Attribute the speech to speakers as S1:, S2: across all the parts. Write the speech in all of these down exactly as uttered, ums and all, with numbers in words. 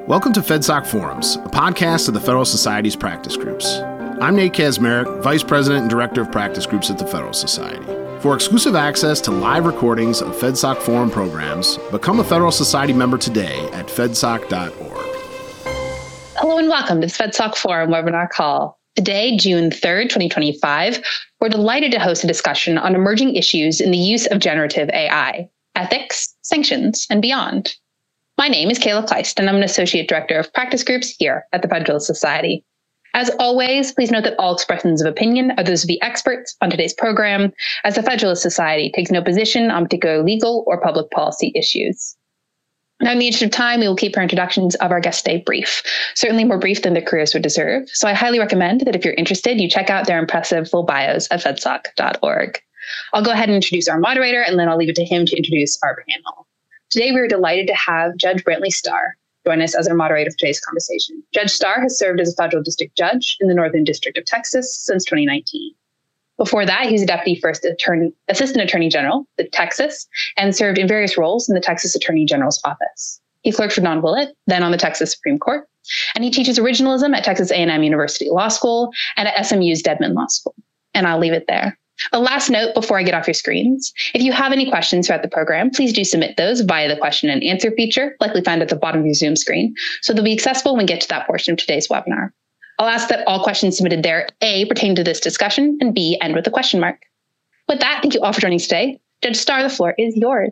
S1: Welcome to FedSoc Forums, a podcast of the Federal Society's practice groups. I'm Nate Kazmarek, Vice President and Director of Practice Groups at the Federal Society. For exclusive access to live recordings of FedSoc Forum programs, become a Federal Society member today at fedsoc dot org.
S2: Hello and welcome to the FedSoc Forum webinar call. Today, June third, twenty twenty-five, we're delighted to host a discussion on emerging issues in the use of generative A I, ethics, sanctions, and beyond. My name is Kayla Kleist, and I'm an Associate Director of Practice Groups here at the Federal Society. As always, please note that all expressions of opinion are those of the experts on today's program, as the Federalist Society takes no position on particular legal or public policy issues. Now, in the interest of time, we will keep our introductions of our guest today brief, certainly more brief than their careers would deserve. So I highly recommend that if you're interested, you check out their impressive full bios at fedsoc dot org. I'll go ahead and introduce our moderator, and then I'll leave it to him to introduce our panel. Today, we are delighted to have Judge Brantley Starr join us as our moderator for today's conversation. Judge Starr has served as a federal district judge in the Northern District of Texas since twenty nineteen. Before that, he was a Deputy First Attorney, Assistant Attorney General of Texas and served in various roles in the Texas Attorney General's office. He clerked for Don Willett, then on the Texas Supreme Court, and he teaches originalism at Texas A and M University Law School and at S M U's Dedman Law School. And I'll leave it there. A last note before I get off your screens. If you have any questions throughout the program, please do submit those via the question and answer feature, likely found at the bottom of your Zoom screen, so they'll be accessible when we get to that portion of today's webinar. I'll ask that all questions submitted there, A, pertain to this discussion, and B, end with a question mark. With that, thank you all for joining us today. Judge Starr, the floor is yours.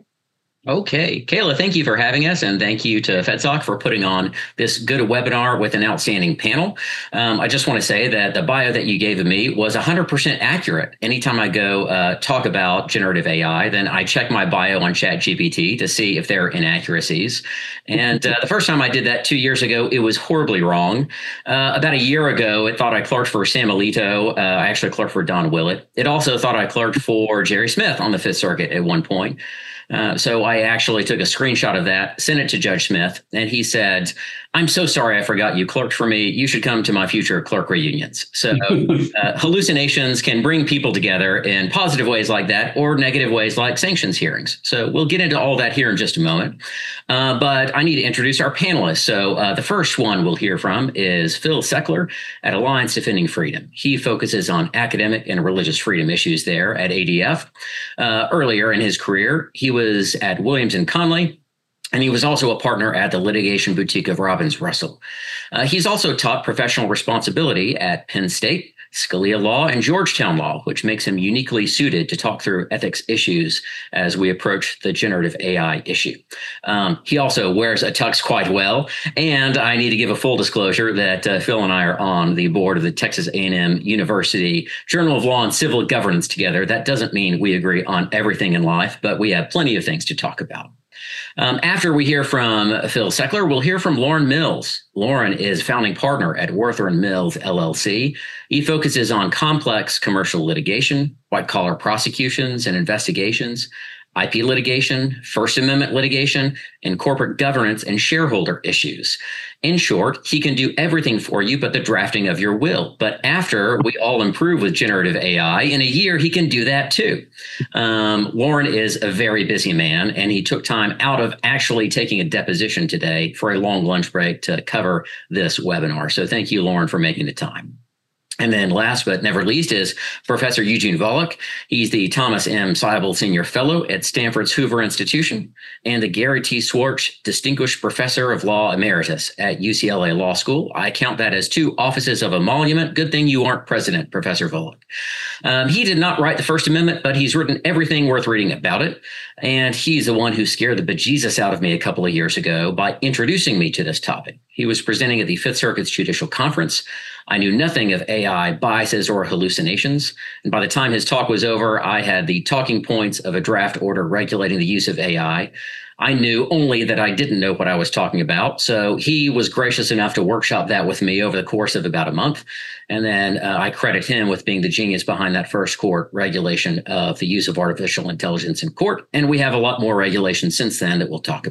S3: Okay. Kayla, thank you for having us, and thank you to FedSoc for putting on this good webinar with an outstanding panel. Um, I just want to say that the bio that you gave of me was one hundred percent accurate. Anytime I go uh, talk about generative A I, then I check my bio on ChatGPT to see if there are inaccuracies. And uh, the first time I did that two years ago, it was horribly wrong. Uh, about a year ago, it thought I clerked for Sam Alito. Uh, I actually clerked for Don Willett. It also thought I clerked for Jerry Smith on the Fifth Circuit at one point. Uh, so I actually took a screenshot of that, sent it to Judge Smith, and he said, "I'm so sorry I forgot you clerked for me. You should come to my future clerk reunions." So uh, hallucinations can bring people together in positive ways like that, or negative ways like sanctions hearings. So we'll get into all that here in just a moment. Uh, but I need to introduce our panelists. So uh, the first one we'll hear from is Phil Sechler at Alliance Defending Freedom. He focuses on academic and religious freedom issues there at A D F. Uh, earlier in his career, he was at Williams and Conley, and he was also a partner at the litigation boutique of Robbins Russell. Uh, he's also taught professional responsibility at Penn State, Scalia Law, and Georgetown Law, which makes him uniquely suited to talk through ethics issues as we approach the generative A I issue. Um, he also wears a tux quite well, and I need to give a full disclosure that uh, Phil and I are on the board of the Texas A and M University Journal of Law and Civil Governance together. That doesn't mean we agree on everything in life, but we have plenty of things to talk about. Um, after we hear from Phil Sechler, we'll hear from Lauren Mills. Lauren is founding partner at Werther and Mills, L L C. He focuses on complex commercial litigation, white-collar prosecutions and investigations, I P litigation, First Amendment litigation, and corporate governance and shareholder issues. In short, he can do everything for you but the drafting of your will. But after we all improve with generative A I, in a year, he can do that too. Um, Lauren is a very busy man, and he took time out of actually taking a deposition today for a long lunch break to cover this webinar. So thank you, Lauren, for making the time. And then last but never least is Professor Eugene Volokh. He's the Thomas M. Seibel Senior Fellow at Stanford's Hoover Institution and the Gary T. Schwartz Distinguished Professor of Law Emeritus at U C L A Law School. I count that as two offices of emolument. Good thing you aren't president, Professor Volokh. Um, he did not write the First Amendment, but he's written everything worth reading about it. And he's the one who scared the bejesus out of me a couple of years ago by introducing me to this topic. He was presenting at the Fifth Circuit's Judicial Conference. I knew nothing of A I biases or hallucinations. And by the time his talk was over, I had the talking points of a draft order regulating the use of A I. I knew only that I didn't know what I was talking about. So he was gracious enough to workshop that with me over the course of about a month. And then uh, I credit him with being the genius behind that first court regulation of the use of artificial intelligence in court. And we have a lot more regulations since then that we'll talk about.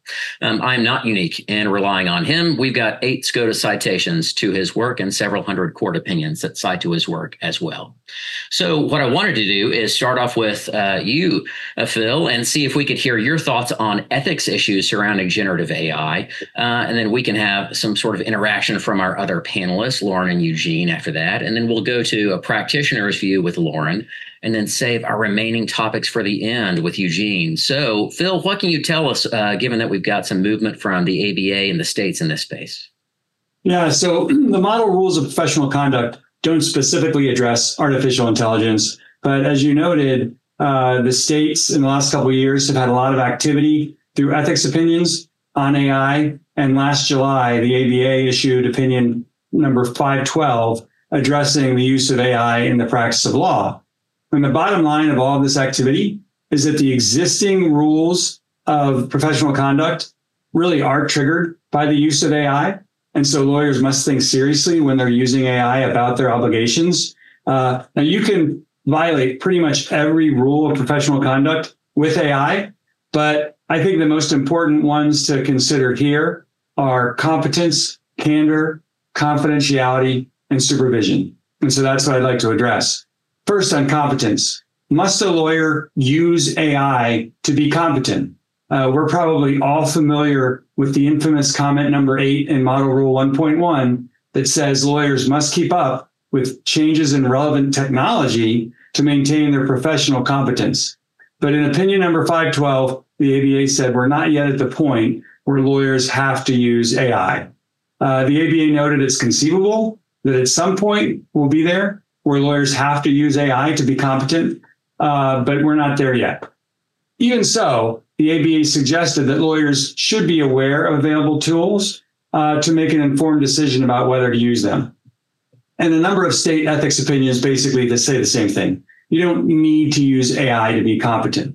S3: Um, I'm not unique in relying on him. We've got eight SCOTUS citations to his work and several hundred court opinions that cite to his work as well. So what I wanted to do is start off with uh, you, uh, Phil, and see if we could hear your thoughts on ethics issues surrounding generative A I. Uh, and then we can have some sort of interaction from our other panelists, Lauren and Eugene, after that. And then we'll go to a practitioner's view with Lauren, and then save our remaining topics for the end with Eugene. So, Phil, what can you tell us, uh, given that we've got some movement from the A B A and the states in this space?
S4: Yeah, so the model rules of professional conduct don't specifically address artificial intelligence. But as you noted, uh, the states in the last couple of years have had a lot of activity through ethics opinions on A I. And last July, the A B A issued opinion number five twelve addressing the use of A I in the practice of law. And the bottom line of all of this activity is that the existing rules of professional conduct really are triggered by the use of A I. And so lawyers must think seriously when they're using A I about their obligations. Uh, now, you can violate pretty much every rule of professional conduct with A I, but I think the most important ones to consider here are competence, candor, confidentiality, and supervision. And so that's what I'd like to address. First, on competence. Must a lawyer use A I to be competent? Uh, we're probably all familiar with the infamous comment number eight in Model Rule one point one that says lawyers must keep up with changes in relevant technology to maintain their professional competence. But in opinion number five twelve, the A B A said we're not yet at the point where lawyers have to use A I. Uh, the A B A noted it's conceivable that at some point we'll be there where lawyers have to use A I to be competent, uh, but we're not there yet. Even so, the A B A suggested that lawyers should be aware of available tools uh, to make an informed decision about whether to use them. And a number of state ethics opinions basically that say the same thing. You don't need to use A I to be competent.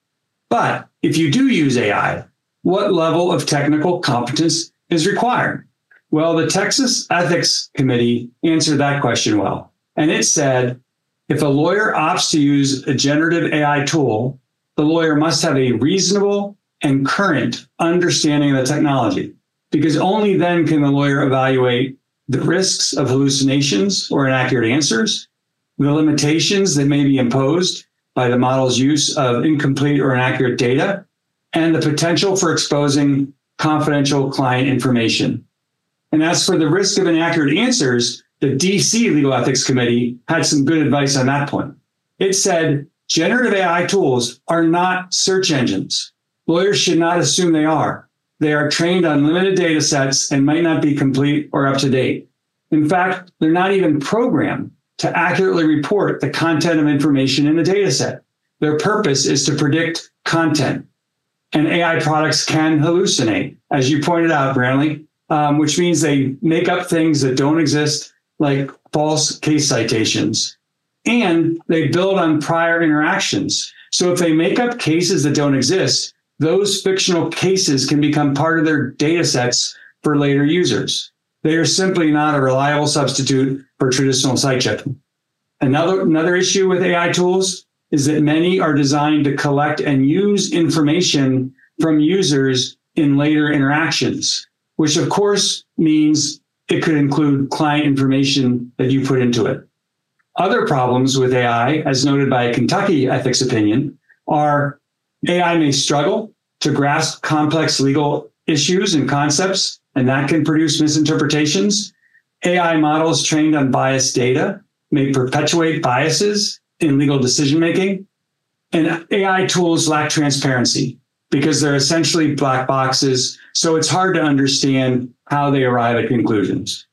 S4: But if you do use A I, what level of technical competence is required? Well, the Texas Ethics Committee answered that question well. And it said, if a lawyer opts to use a generative A I tool, the lawyer must have a reasonable and current understanding of the technology, because only then can the lawyer evaluate the risks of hallucinations or inaccurate answers, the limitations that may be imposed by the model's use of incomplete or inaccurate data, and the potential for exposing confidential client information. And as for the risk of inaccurate answers, the D C Legal Ethics Committee had some good advice on that point. It said, generative A I tools are not search engines. Lawyers should not assume they are. They are trained on limited data sets and might not be complete or up to date. In fact, they're not even programmed to accurately report the content of information in the data set. Their purpose is to predict content. And A I products can hallucinate, as you pointed out, Brantley, um, which means they make up things that don't exist, like false case citations. And they build on prior interactions. So if they make up cases that don't exist, those fictional cases can become part of their data sets for later users. They are simply not a reliable substitute for traditional site checking. Another, another issue with A I tools is that many are designed to collect and use information from users in later interactions, which of course means it could include client information that you put into it. Other problems with A I, as noted by a Kentucky ethics opinion, are A I may struggle to grasp complex legal issues and concepts, and that can produce misinterpretations. A I models trained on biased data may perpetuate biases in legal decision-making. And A I tools lack transparency because they're essentially black boxes, so it's hard to understand how they arrive at conclusions.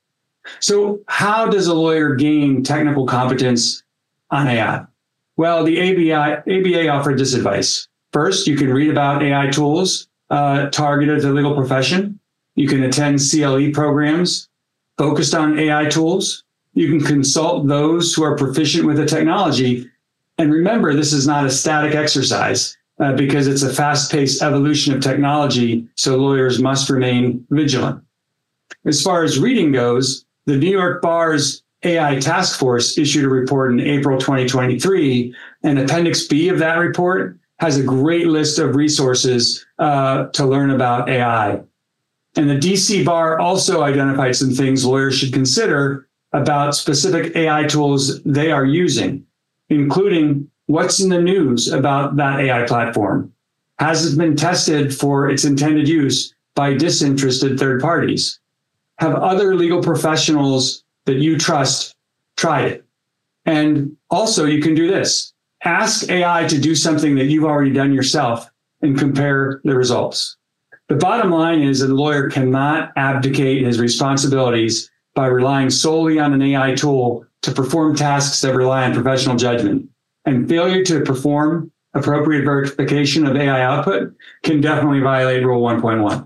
S4: So how does a lawyer gain technical competence on A I? Well, the A B I, A B A offered this advice. First, you can read about A I tools uh, targeted at the legal profession. You can attend C L E programs focused on A I tools. You can consult those who are proficient with the technology. And remember, this is not a static exercise uh, because it's a fast-paced evolution of technology, so lawyers must remain vigilant. As far as reading goes, the New York Bar's A I Task Force issued a report in April twenty twenty-three, and Appendix B of that report has a great list of resources uh, to learn about A I. And the D C Bar also identified some things lawyers should consider about specific A I tools they are using, including what's in the news about that A I platform. Has it been tested for its intended use by disinterested third parties? Have other legal professionals that you trust tried it? And also, you can do this. Ask A I to do something that you've already done yourself and compare the results. The bottom line is that a lawyer cannot abdicate his responsibilities by relying solely on an A I tool to perform tasks that rely on professional judgment. And failure to perform appropriate verification of A I output can definitely violate Rule one point one.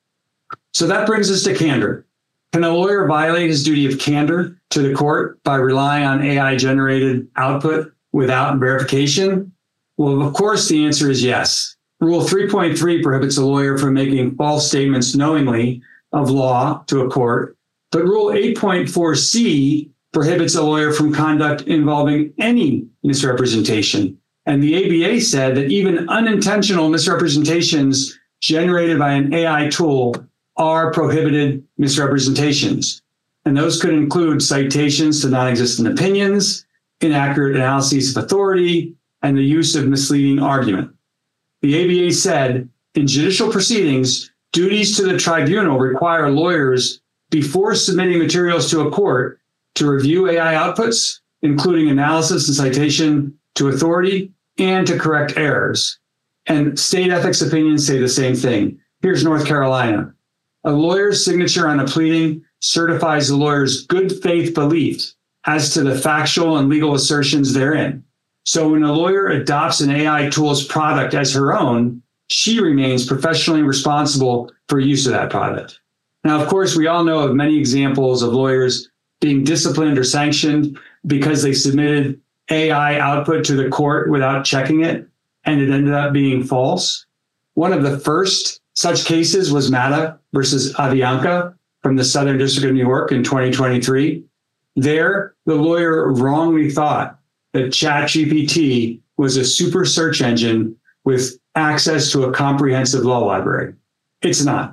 S4: So that brings us to candor. Can a lawyer violate his duty of candor to the court by relying on A I-generated output without verification? Well, of course, the answer is yes. Rule three point three prohibits a lawyer from making false statements knowingly of law to a court, but Rule eight point four C prohibits a lawyer from conduct involving any misrepresentation. And the A B A said that even unintentional misrepresentations generated by an A I tool are prohibited misrepresentations. And those could include citations to non-existent opinions, inaccurate analyses of authority, and the use of misleading argument. The A B A said, in judicial proceedings, duties to the tribunal require lawyers, before submitting materials to a court, to review A I outputs, including analysis and citation to authority, and to correct errors. And state ethics opinions say the same thing. Here's North Carolina. A lawyer's signature on a pleading certifies the lawyer's good faith belief as to the factual and legal assertions therein. So when a lawyer adopts an A I tool's product as her own, she remains professionally responsible for use of that product. Now, of course, we all know of many examples of lawyers being disciplined or sanctioned because they submitted A I output to the court without checking it, and it ended up being false. One of the first such cases was Matta versus Avianca from the Southern District of New York in twenty twenty-three. There, the lawyer wrongly thought that ChatGPT was a super search engine with access to a comprehensive law library. It's not.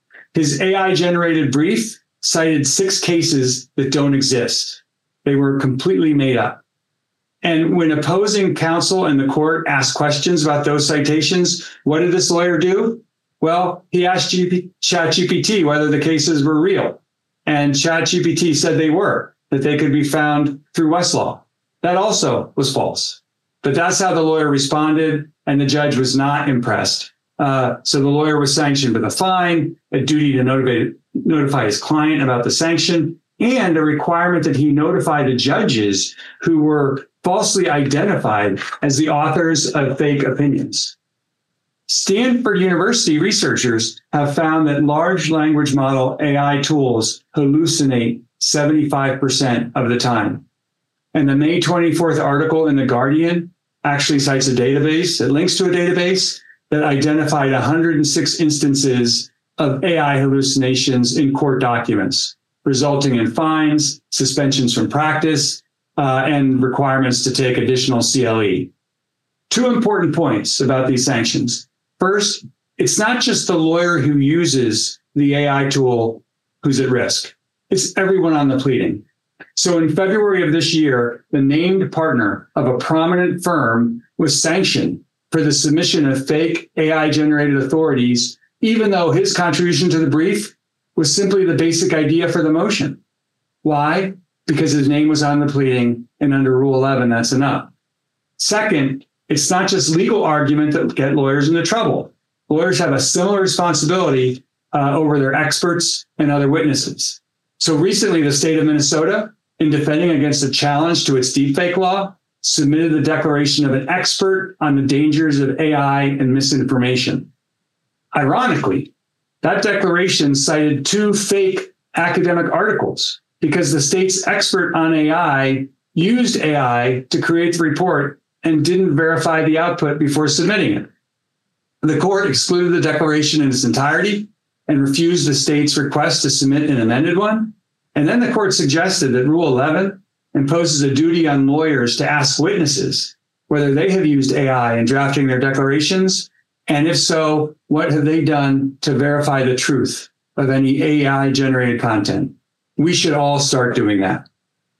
S4: His A I-generated brief cited six cases that don't exist. They were completely made up. And when opposing counsel in the court asked questions about those citations, what did this lawyer do? Well, he asked ChatGPT whether the cases were real. And ChatGPT said they were, that they could be found through Westlaw. That also was false. But that's how the lawyer responded, and the judge was not impressed. Uh, so the lawyer was sanctioned with a fine, a duty to notify, notify his client about the sanction, and a requirement that he notify the judges who were falsely identified as the authors of fake opinions. Stanford University researchers have found that large language model A I tools hallucinate seventy-five percent of the time. And the May twenty-fourth article in The Guardian actually cites a database that links to a database that identified one hundred six instances of A I hallucinations in court documents, resulting in fines, suspensions from practice, uh, and requirements to take additional C L E. Two important points about these sanctions. First, it's not just the lawyer who uses the A I tool who's at risk. It's everyone on the pleading. So in February of this year, the named partner of a prominent firm was sanctioned for the submission of fake A I-generated authorities, even though his contribution to the brief was simply the basic idea for the motion. Why? Because his name was on the pleading, and under Rule eleven, that's enough. Second, it's not just legal argument that get lawyers into trouble. Lawyers have a similar responsibility uh, over their experts and other witnesses. So recently, the state of Minnesota, in defending against a challenge to its deepfake law, submitted the declaration of an expert on the dangers of A I and misinformation. Ironically, that declaration cited two fake academic articles because the state's expert on A I used A I to create the report and didn't verify the output before submitting it. The court excluded the declaration in its entirety and refused the state's request to submit an amended one. And then the court suggested that Rule eleven imposes a duty on lawyers to ask witnesses whether they have used A I in drafting their declarations, and if so, what have they done to verify the truth of any A I-generated content? We should all start doing that.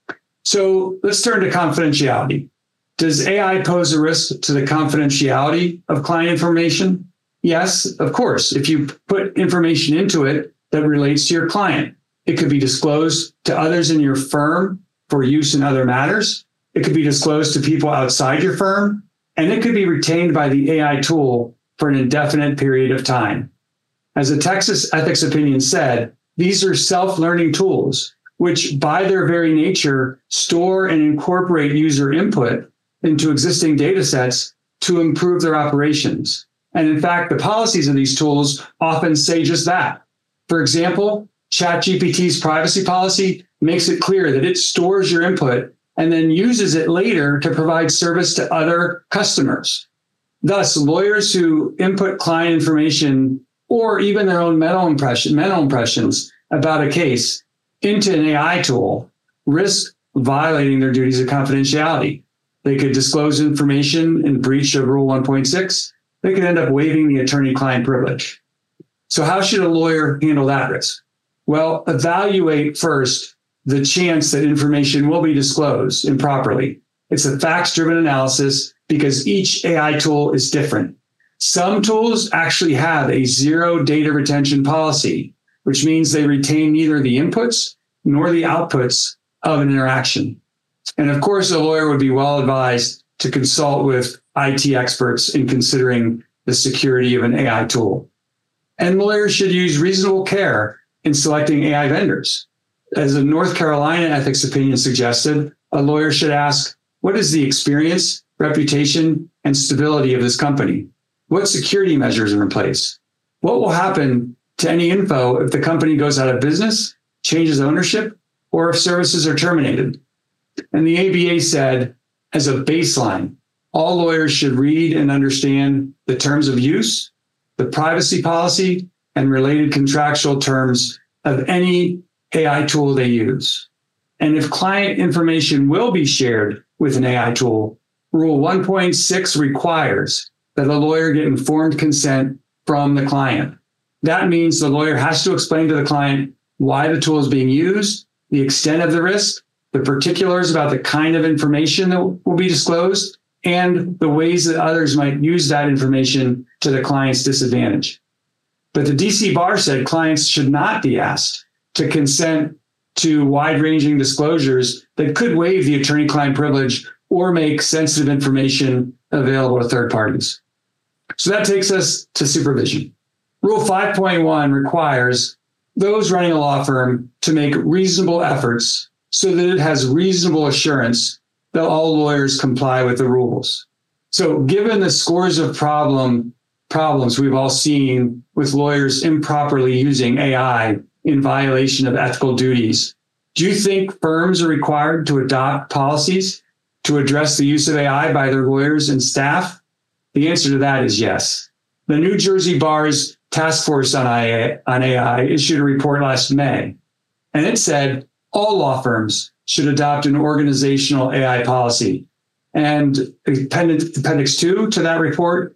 S4: So let's turn to confidentiality. Does A I pose a risk to the confidentiality of client information? Yes, of course. If you put information into it that relates to your client, it could be disclosed to others in your firm for use in other matters. It could be disclosed to people outside your firm, and it could be retained by the A I tool for an indefinite period of time. As a Texas ethics opinion said, these are self-learning tools, which by their very nature store and incorporate user input into existing data sets to improve their operations. And in fact, the policies of these tools often say just that. For example, ChatGPT's privacy policy makes it clear that it stores your input and then uses it later to provide service to other customers. Thus, lawyers who input client information or even their own mental impression, mental impressions about a case into an A I tool risk violating their duties of confidentiality. They could disclose information in breach of Rule one point six. They could end up waiving the attorney-client privilege. So how should a lawyer handle that risk? Well, evaluate first the chance that information will be disclosed improperly. It's a facts-driven analysis because each A I tool is different. Some tools actually have a zero data retention policy, which means they retain neither the inputs nor the outputs of an interaction. And of course, a lawyer would be well advised to consult with I T experts in considering the security of an A I tool. And lawyers should use reasonable care in selecting A I vendors. As a North Carolina ethics opinion suggested, a lawyer should ask, what is the experience, reputation, and stability of this company? What security measures are in place? What will happen to any info if the company goes out of business, changes ownership, or if services are terminated? And the A B A said, as a baseline, all lawyers should read and understand the terms of use, the privacy policy, and related contractual terms of any A I tool they use. And if client information will be shared with an A I tool, Rule one point six requires that a lawyer get informed consent from the client. That means the lawyer has to explain to the client why the tool is being used, the extent of the risk, the particulars about the kind of information that will be disclosed, and the ways that others might use that information to the client's disadvantage. But the D C Bar said clients should not be asked to consent to wide-ranging disclosures that could waive the attorney-client privilege or make sensitive information available to third parties. So that takes us to supervision. Rule five point one requires those running a law firm to make reasonable efforts so that it has reasonable assurance that all lawyers comply with the rules. So given the scores of problem problems we've all seen with lawyers improperly using A I in violation of ethical duties, do you think firms are required to adopt policies to address the use of A I by their lawyers and staff? The answer to that is yes. The New Jersey Bar's Task Force on A I issued a report last May, and it said all law firms should adopt an organizational A I policy. And Appendix, Appendix two to that report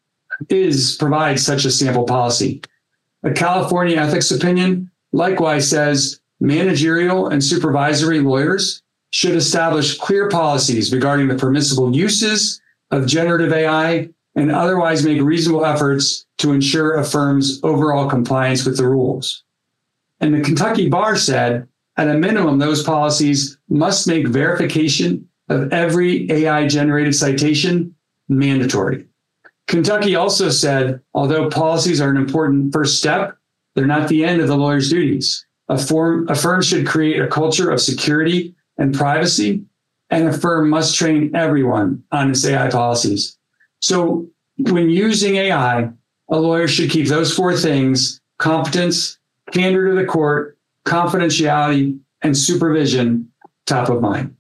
S4: is provides such a sample policy. A California ethics opinion likewise says managerial and supervisory lawyers should establish clear policies regarding the permissible uses of generative A I and otherwise make reasonable efforts to ensure a firm's overall compliance with the rules. And the Kentucky Bar said, at a minimum, those policies must make verification of every A I-generated citation mandatory. Kentucky also said, although policies are an important first step, they're not the end of the lawyer's duties. A, form, a firm should create a culture of security and privacy, and a firm must train everyone on its A I policies. So when using A I, a lawyer should keep those four things: competence, candor to the court, confidentiality, and supervision top of mind.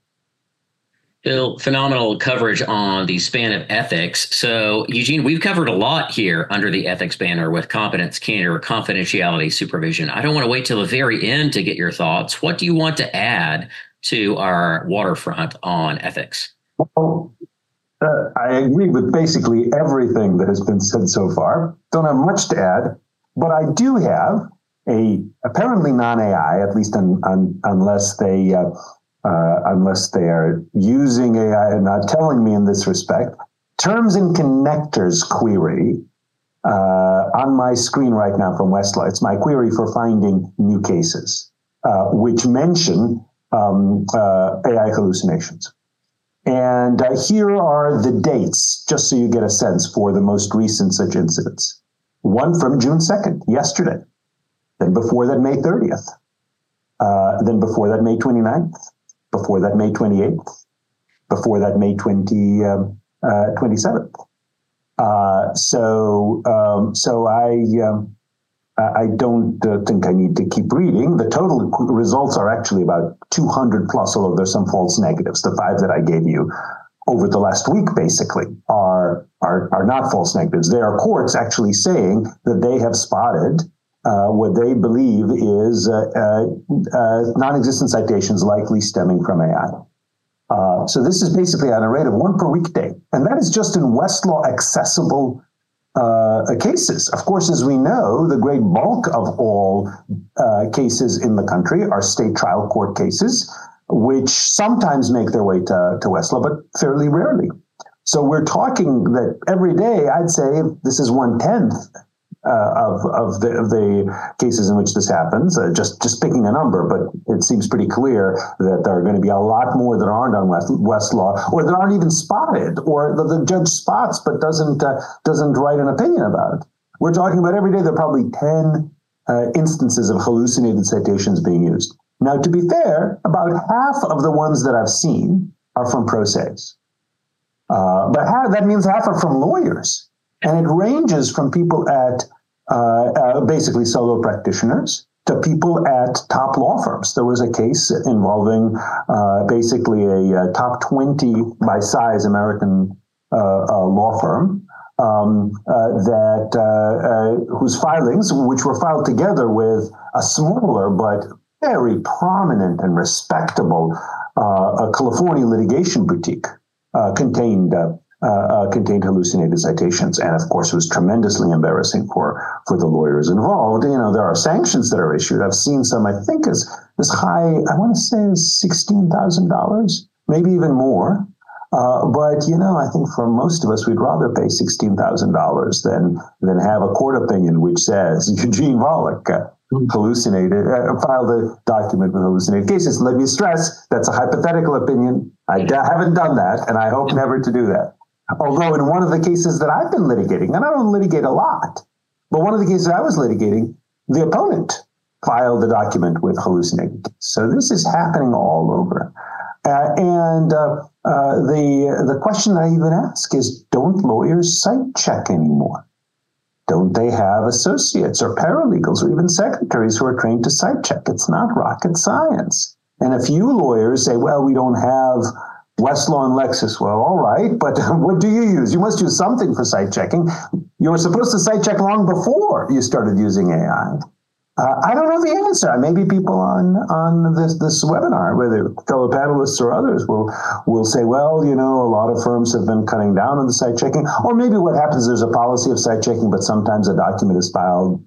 S3: Bill, phenomenal coverage on the span of ethics. So, Eugene, we've covered a lot here under the ethics banner with competence, candor, confidentiality, supervision. I don't want to wait till the very end to get your thoughts. What do you want to add to our waterfront on ethics?
S5: Uh, I agree with basically everything that has been said so far. Don't have much to add, but I do have a apparently non-A I, at least un, un, unless they uh, uh, unless they are using A I and not telling me in this respect. Terms and connectors query uh, on my screen right now from Westlaw. It's my query for finding new cases, uh, which mention um, uh, A I hallucinations. And uh, here are the dates, just so you get a sense for the most recent such incidents. One from June second, yesterday. Then before that, May thirtieth. Uh, then before that, May twenty-ninth. Before that, May twenty-eighth. Before that, May twentieth. Uh, twenty-seventh. Uh, so, um, so I, um, I don't uh, think I need to keep reading. The total results are actually about two hundred plus, although there's some false negatives. The five that I gave you over the last week, basically, are are are not false negatives. They are courts actually saying that they have spotted uh, what they believe is uh, uh, uh, non-existent citations likely stemming from A I. Uh, so this is basically on a rate of one per weekday. And that is just in Westlaw accessible uh, cases. Of course, as we know, the great bulk of all uh, cases in the country are state trial court cases, which sometimes make their way to, to Westlaw, but fairly rarely. So we're talking that every day, I'd say this is one-tenth Uh, of of the, of the cases in which this happens, uh, just just picking a number, but it seems pretty clear that there are going to be a lot more that aren't on West, Westlaw, or that aren't even spotted, or that the judge spots but doesn't uh, doesn't write an opinion about. We're talking about every day there are probably ten uh, instances of hallucinated citations being used. Now, to be fair, about half of the ones that I've seen are from pro ses, uh, but half, that means half are from lawyers. And it ranges from people at uh, uh, basically solo practitioners to people at top law firms. There was a case involving uh, basically a, a top twenty by size American uh, uh, law firm um, uh, that uh, uh, whose filings, which were filed together with a smaller but very prominent and respectable uh, a California litigation boutique, uh, contained. Uh, Uh, uh, contained hallucinated citations. And of course, it was tremendously embarrassing for, for the lawyers involved. You know, there are sanctions that are issued. I've seen some, I think, as, as high, I want to say, as sixteen thousand dollars, maybe even more. Uh, but, you know, I think for most of us, we'd rather pay sixteen thousand dollars than, than have a court opinion which says Eugene Volokh uh, hallucinated, uh, filed a document with hallucinated cases. Let me stress, that's a hypothetical opinion. I d- haven't done that, and I hope never to do that. Although in one of the cases that I've been litigating, and I don't litigate a lot, but one of the cases I was litigating, the opponent filed the document with hallucinated. So this is happening all over. Uh, and uh, uh, the the question I even ask is, don't lawyers site check anymore? Don't they have associates or paralegals or even secretaries who are trained to site check? It's not rocket science. And a few lawyers say, well, we don't have Westlaw and Lexis. Well, all right, but what do you use? You must use something for site checking. You were supposed to site check long before you started using A I. Uh, I don't know the answer. Maybe people on on this this webinar, whether fellow panelists or others, will will say, well, you know, a lot of firms have been cutting down on the site checking. Or maybe what happens, there's a policy of site checking, but sometimes a document is filed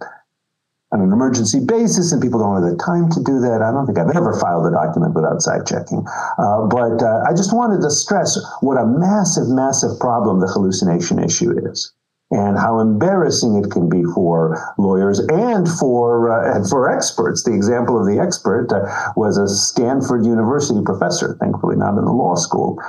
S5: on an emergency basis, and people don't have the time to do that. I don't think I've ever filed a document without site checking. Uh, but uh, I just wanted to stress what a massive, massive problem the hallucination issue is, and how embarrassing it can be for lawyers and for uh, and for experts. The example of the expert uh, was a Stanford University professor, thankfully not in the law school,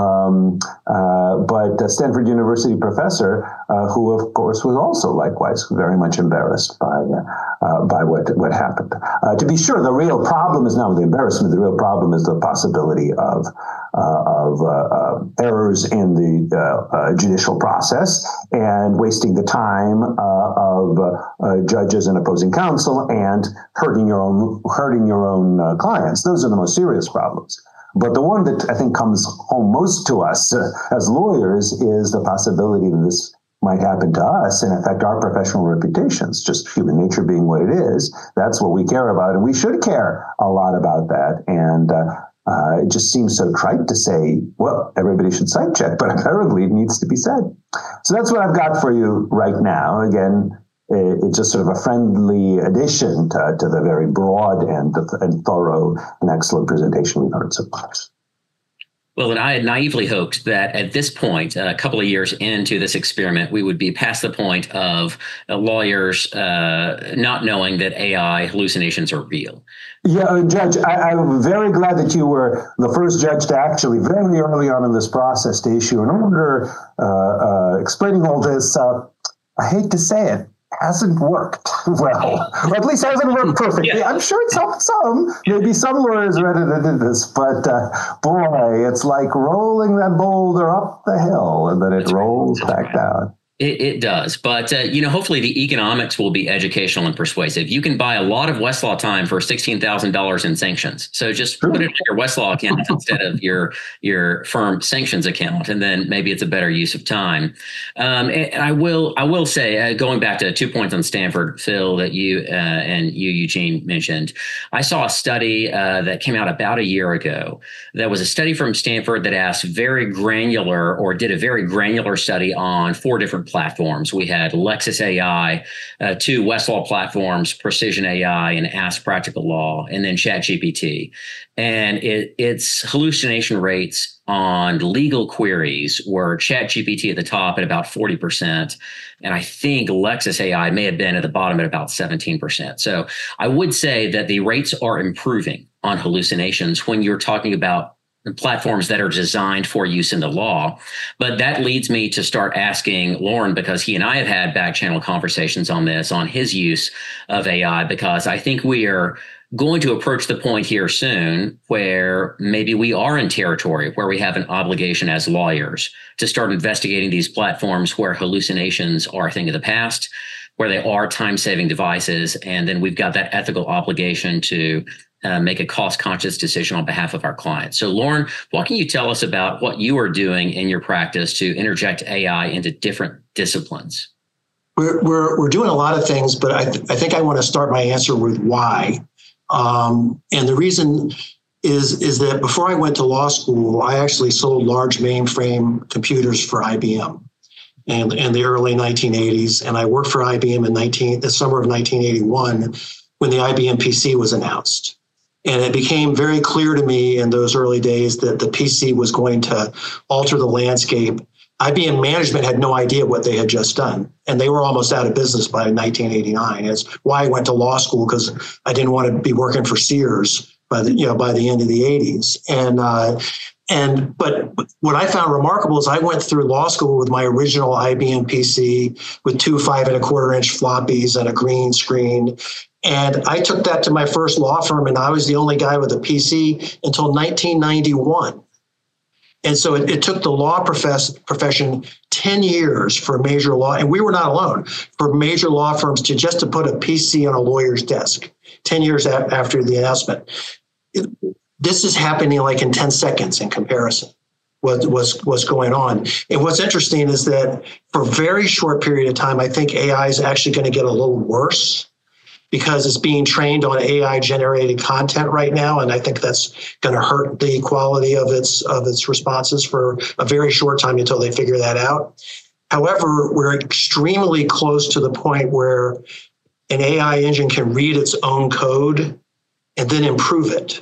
S5: um, uh, but a Stanford University professor uh, who, of course, was also likewise very much embarrassed by uh, uh, by what what happened. Uh, to be sure, the real problem is not the embarrassment. The real problem is the possibility of uh, of uh, uh, errors in the uh, uh, judicial process and wasting the time uh, of uh, uh, judges and opposing counsel and hurting your own hurting your own uh, clients. Those are the most serious problems. But the one that I think comes home most to us uh, as lawyers is the possibility that this might happen to us and affect our professional reputations, just human nature being what it is. That's what we care about, and we should care a lot about that. And uh, Uh, it just seems so trite to say, well, everybody should site check, but apparently it needs to be said. So that's what I've got for you right now. Again, it's just sort of a friendly addition to, to the very broad and, and thorough and excellent presentation we've heard so far.
S3: Well, and I had naively hoped that at this point, a couple of years into this experiment, we would be past the point of uh, lawyers uh, not knowing that A I hallucinations are real.
S5: Yeah, uh, Judge, I, I'm very glad that you were the first judge to actually very early on in this process to issue an order uh, uh, explaining all this. Uh, I hate to say it. Hasn't worked well, or at least hasn't worked perfectly. Yeah. I'm sure it's helped some. Maybe some lawyers ready to do this, but uh, boy, it's like rolling that boulder up the hill and then it That's rolls right. back down.
S3: It, it does. But, uh, you know, hopefully the economics will be educational and persuasive. You can buy a lot of Westlaw time for sixteen thousand dollars in sanctions. So just True. Put it in your Westlaw account instead of your your firm sanctions account. And then maybe it's a better use of time. Um, and I will I will say, uh, going back to two points on Stanford, Phil, that you uh, and you, Eugene, mentioned, I saw a study uh, that came out about a year ago. That was a study from Stanford that asked very granular or did a very granular study on four different platforms. We had Lexis A I, uh, two Westlaw platforms, Precision A I and Ask Practical Law, and then ChatGPT. And it, its hallucination rates on legal queries were ChatGPT at the top at about forty percent. And I think Lexis A I may have been at the bottom at about seventeen percent. So I would say that the rates are improving on hallucinations when you're talking about platforms that are designed for use in the law. But that leads me to start asking Loren, because he and I have had back channel conversations on this, on his use of A I, because I think we are going to approach the point here soon where maybe we are in territory where we have an obligation as lawyers to start investigating these platforms where hallucinations are a thing of the past, where they are time-saving devices, and then we've got that ethical obligation to Uh, make a cost-conscious decision on behalf of our clients. So, Loren, what can you tell us about what you are doing in your practice to interject A I into different disciplines?
S6: We're we're, we're doing a lot of things, but I, th- I think I want to start my answer with why. Um, and the reason is is that before I went to law school, I actually sold large mainframe computers for I B M in, in the early nineteen eighties, and I worked for I B M in nineteen the summer of nineteen eighty-one when the I B M P C was announced. And it became very clear to me in those early days that the P C was going to alter the landscape. I B M management had no idea what they had just done, and they were almost out of business by nineteen eighty-nine. It's why I went to law school, because I didn't want to be working for Sears by the you know by the end of the eighties. And uh, and but what I found remarkable is I went through law school with my original I B M P C with two five and a quarter inch floppies and a green screen. And I took that to my first law firm, and I was the only guy with a P C until nineteen ninety-one. And so it, it took the law profess, profession ten years for major law, and we were not alone, for major law firms to just to put a P C on a lawyer's desk ten years a- after the announcement. It, this is happening like in ten seconds in comparison. What was what's going on. And what's interesting is that for a very short period of time, I think A I is actually going to get a little worse, because it's being trained on A I-generated content right now, and I think that's going to hurt the quality of its of its responses for a very short time until they figure that out. However, we're extremely close to the point where an A I engine can read its own code and then improve it.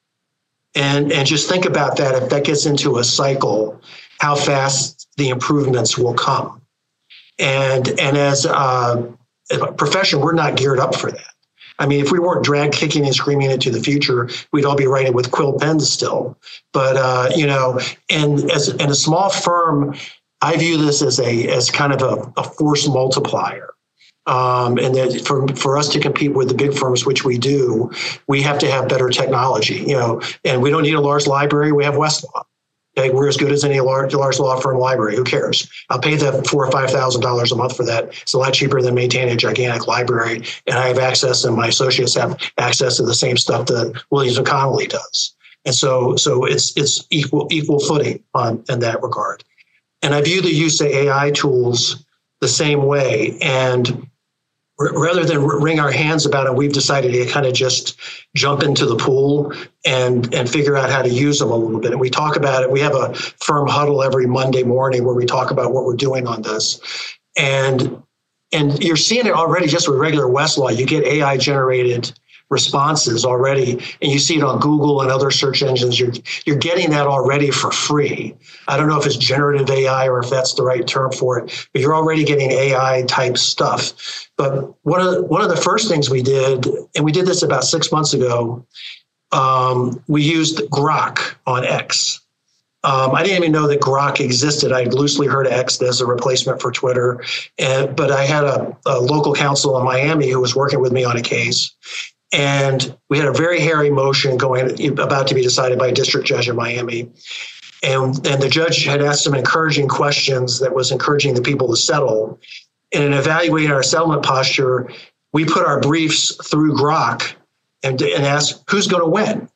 S6: And, and just think about that. If that gets into a cycle, how fast the improvements will come. And, and as uh, a profession, we're not geared up for that. I mean, if we weren't drag kicking and screaming into the future, we'd all be writing with quill pens still. But, uh, you know, and as in a small firm, I view this as a as kind of a, a force multiplier. Um, and that for, for us to compete with the big firms, which we do, we have to have better technology, you know, and we don't need a large library. We have Westlaw. Okay, we're as good as any large, large law firm library. Who cares? I'll pay the four or five thousand dollars a month for that. It's a lot cheaper than maintaining a gigantic library, and I have access, and my associates have access to the same stuff that Williams and Connolly does. And so, so it's it's equal equal footing on in that regard. And I view the use of A I tools the same way. And rather than wring our hands about it, we've decided to kind of just jump into the pool and and figure out how to use them a little bit. And we talk about it. We have a firm huddle every Monday morning where we talk about what we're doing on this. And and you're seeing it already just with regular Westlaw. You get A I generated responses already, and you see it on Google and other search engines. You're you're getting that already for free. I don't know if it's generative A I or if that's the right term for it, but you're already getting A I type stuff. But one of the, one of the first things we did, and we did this about six months ago, um, we used Grok on X. Um, I didn't even know that Grok existed. I loosely heard of X as a replacement for Twitter, and but I had a, a local counsel in Miami who was working with me on a case. And we had a very hairy motion going, about to be decided by a district judge in Miami. And, and the judge had asked some encouraging questions that was encouraging the people to settle. And in evaluating our settlement posture, we put our briefs through Grok and, and asked, who's going to win?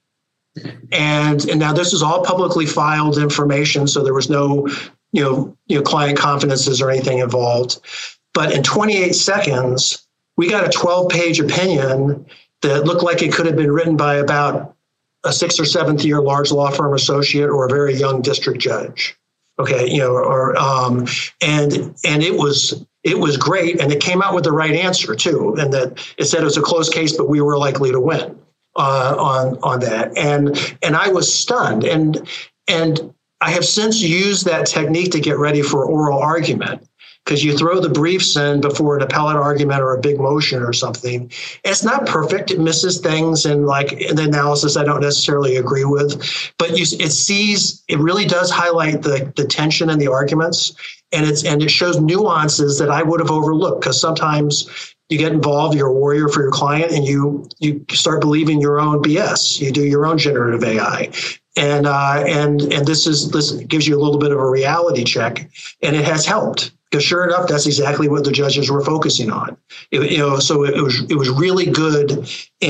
S6: And, and now this is all publicly filed information, so there was no, you know, you know, client confidences or anything involved. But in twenty-eight seconds, we got a twelve-page opinion that looked like it could have been written by about a sixth or seventh year large law firm associate or a very young district judge. Okay, you know, or um, and and it was it was great, and it came out with the right answer too, and that it said it was a close case, but we were likely to win uh, on on that, and and I was stunned, and and I have since used that technique to get ready for oral argument. Because you throw the briefs in before an appellate argument or a big motion or something. It's not perfect. It misses things, and like in the analysis I don't necessarily agree with, but you, it sees, it really does highlight the, the tension in the arguments, and it's and it shows nuances that I would have overlooked, because sometimes you get involved, you're a warrior for your client, and you you start believing your own B S. You do your own generative A I. And uh, and and this is this gives you a little bit of a reality check, and it has helped. Because sure enough, that's exactly what the judges were focusing on. It, you know, so it was it was really good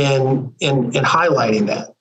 S6: in in in highlighting that.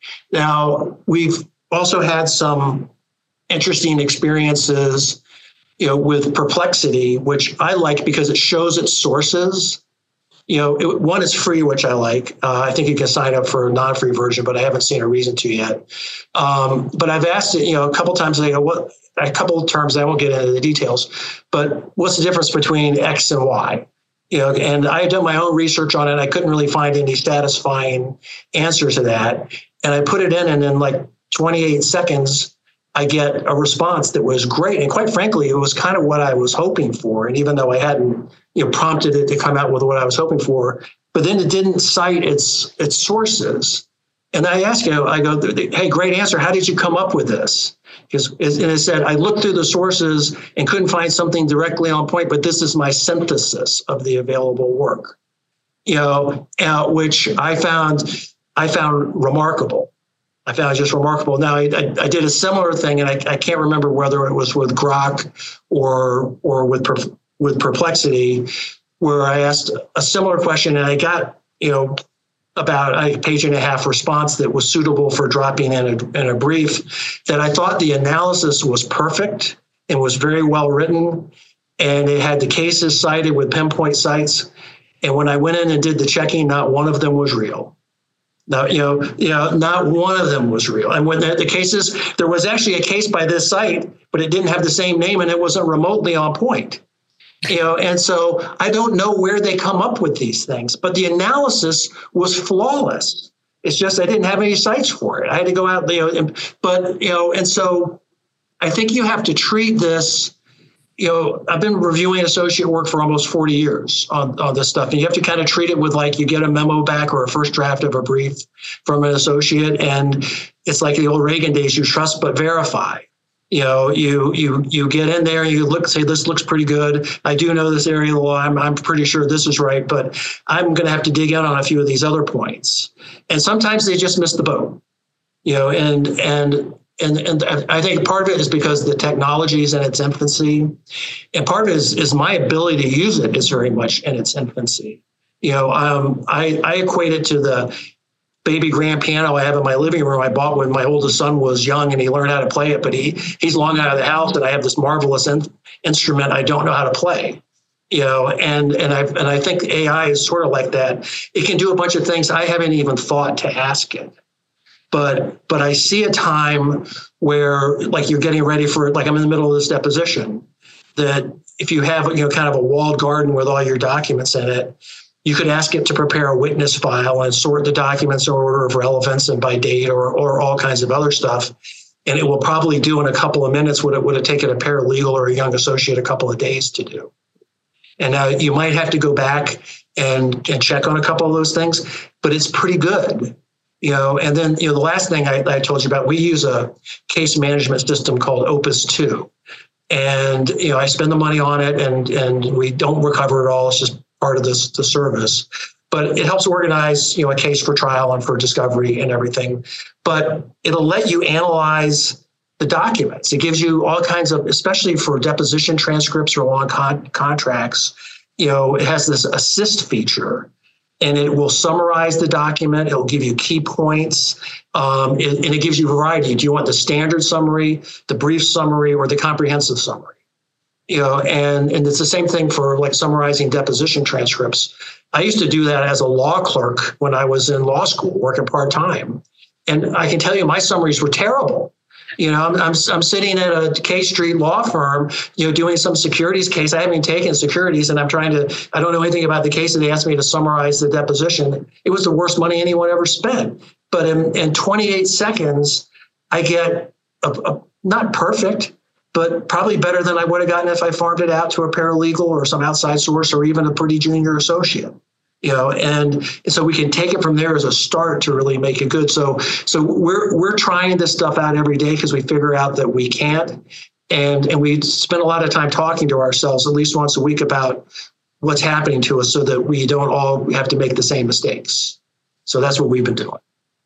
S6: Now we've also had some interesting experiences, you know, with Perplexity, which I like because it shows its sources. You know, it, one is free, which I like. Uh, I think you can sign up for a non-free version, but I haven't seen a reason to yet. Um, but I've asked it, you know, a couple of times. I go, what? A couple of terms. I won't get into the details, but what's the difference between X and Y? You know, and I had done my own research on it. I couldn't really find any satisfying answer to that, and I put it in, and in like twenty-eight seconds, I get a response that was great. And quite frankly, it was kind of what I was hoping for. And even though I hadn't, you know, prompted it to come out with what I was hoping for, but then it didn't cite its its sources. And I asked you, I go, hey, great answer. How did you come up with this? Because, and it said, I looked through the sources and couldn't find something directly on point, but this is my synthesis of the available work, you know, uh, which I found, I found remarkable. I found it just remarkable. Now, I, I, I did a similar thing, and I, I can't remember whether it was with Grok or or with with Perplexity, where I asked a similar question, and I got, you know, about a page and a half response that was suitable for dropping in a, in a brief, that I thought the analysis was perfect and was very well written, and it had the cases cited with pinpoint sites. And when I went in and did the checking, not one of them was real. Now, you know, you know, not one of them was real. And when the, the cases, there was actually a case by this site, but it didn't have the same name, and it wasn't remotely on point. You know, and so I don't know where they come up with these things, but the analysis was flawless. It's just I didn't have any sites for it. I had to go out, you know, and, but, you know, and so I think you have to treat this, you know, I've been reviewing associate work for almost forty years on, on this stuff, and you have to kind of treat it with like you get a memo back or a first draft of a brief from an associate, and it's like the old Reagan days, you trust but verify. You know, you you you get in there and you look, say, this looks pretty good. I do know this area of the law. I'm, I'm pretty sure this is right, but I'm going to have to dig in on a few of these other points. And sometimes they just miss the boat, you know, and and and and I think part of it is because the technology is in its infancy, and part of it is, is my ability to use it is very much in its infancy. You know, um, I, I equate it to the baby grand piano I have in my living room I bought when my oldest son was young, and he learned how to play it, but he he's long out of the house, and I have this marvelous in, instrument I don't know how to play. You know, and and I and I think A I is sort of like that. It can do a bunch of things I haven't even thought to ask it. But but I see a time where, like, you're getting ready for, like, I'm in the middle of this deposition, that if you have, you know, kind of a walled garden with all your documents in it, you could ask it to prepare a witness file and sort the documents in order of relevance and by date, or or all kinds of other stuff. And it will probably do in a couple of minutes what it would have taken a paralegal or a young associate a couple of days to do. And now you might have to go back and, and check on a couple of those things, but it's pretty good. You know, and then, you know, the last thing I, I told you about, we use a case management system called Opus two. And, you know, I spend the money on it, and, and we don't recover it all. It's just part of this, the service. But it helps organize, you know, a case for trial and for discovery and everything. But it'll let you analyze the documents. It gives you all kinds of, especially for deposition transcripts or long con- contracts, you know, it has this assist feature, and it will summarize the document. It'll give you key points, um, it, and it gives you variety. Do you want the standard summary, the brief summary, or the comprehensive summary? You know, and, and it's the same thing for, like, summarizing deposition transcripts. I used to do that as a law clerk when I was in law school, working part-time. And I can tell you my summaries were terrible. You know, I'm, I'm I'm sitting at a K Street law firm, you know, doing some securities case. I haven't even taken securities, and I'm trying to, I don't know anything about the case, and they asked me to summarize the deposition. It was the worst money anyone ever spent. But in, in twenty-eight seconds, I get a, a, not perfect, but probably better than I would have gotten if I farmed it out to a paralegal or some outside source, or even a pretty junior associate. You know, and, and so we can take it from there as a start to really make it good. So, so we're we're trying this stuff out every day because we figure out that we can't, and and we spend a lot of time talking to ourselves at least once a week about what's happening to us, so that we don't all have to make the same mistakes. So that's what we've been doing.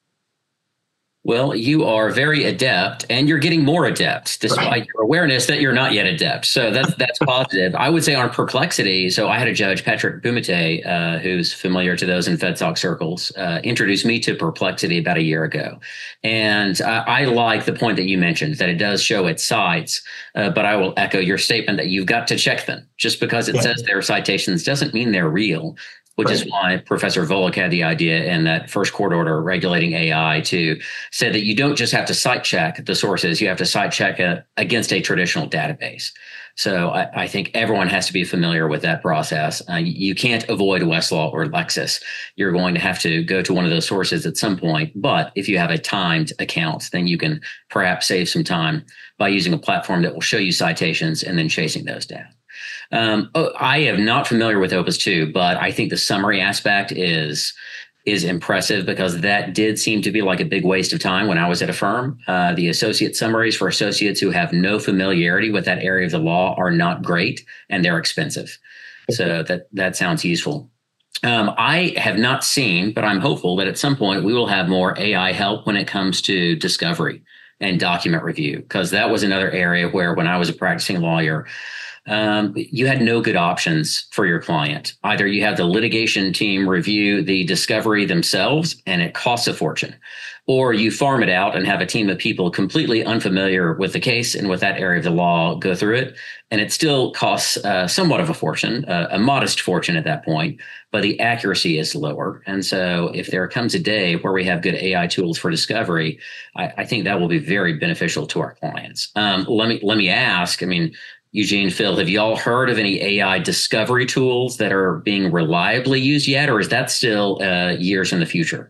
S3: Well, you are very adept, and you're getting more adept despite right. your awareness that you're not yet adept. So that's that's positive. I would say on Perplexity, so I had a judge, Patrick Bumate, uh, who's familiar to those in FedSoc circles, uh, introduced me to Perplexity about a year ago. And uh, I like the point that you mentioned, that it does show its sites, uh, but I will echo your statement that you've got to check them. Just because it yeah. says they're citations doesn't mean they're real. Which right. is why Professor Volek had the idea in that first court order regulating A I to say that you don't just have to site check the sources, you have to site check a, against a traditional database. So I, I think everyone has to be familiar with that process. Uh, you can't avoid Westlaw or Lexis. You're going to have to go to one of those sources at some point. But if you have a timed account, then you can perhaps save some time by using a platform that will show you citations and then chasing those down. Um, I am not familiar with Opus two, but I think the summary aspect is is impressive, because that did seem to be like a big waste of time when I was at a firm. Uh, the associate summaries for associates who have no familiarity with that area of the law are not great, and they're expensive. So that that sounds useful. Um, I have not seen, but I'm hopeful that at some point we will have more A I help when it comes to discovery and document review, because that was another area where, when I was a practicing lawyer, Um, you had no good options for your client. Either you have the litigation team review the discovery themselves, and it costs a fortune, or you farm it out and have a team of people completely unfamiliar with the case and with that area of the law go through it. And it still costs uh, somewhat of a fortune, uh, a modest fortune at that point, but the accuracy is lower. And so if there comes a day where we have good A I tools for discovery, I, I think that will be very beneficial to our clients. Um, let me let me ask, I mean, Eugene, Phil, have you all heard of any A I discovery tools that are being reliably used yet, or is that still uh, years in the future?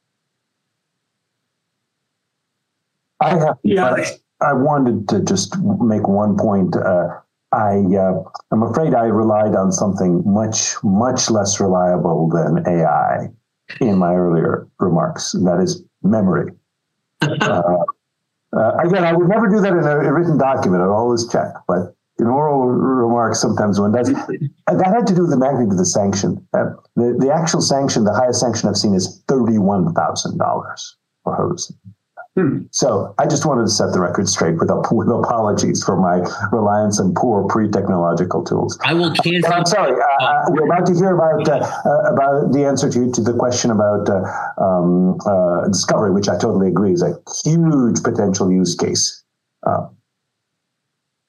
S5: I have. Yeah. I wanted to just make one point. Uh, I uh, I'm afraid I relied on something much much less reliable than A I in my earlier remarks. And that is memory. uh, uh, again, I would never do that in a, a written document. I'd always check, but in oral remarks, sometimes one does. And that had to do with the magnitude of the sanction. Uh, the, the actual sanction, the highest sanction I've seen, is thirty-one thousand dollars for hosing. Hmm. So I just wanted to set the record straight with, with apologies for my reliance on poor pre-technological tools.
S3: I will cancel.
S5: But I'm sorry. Uh, uh, we're about to hear about uh, uh, about the answer to, to the question about uh, um, uh, discovery, which I totally agree is a huge potential use case. Uh,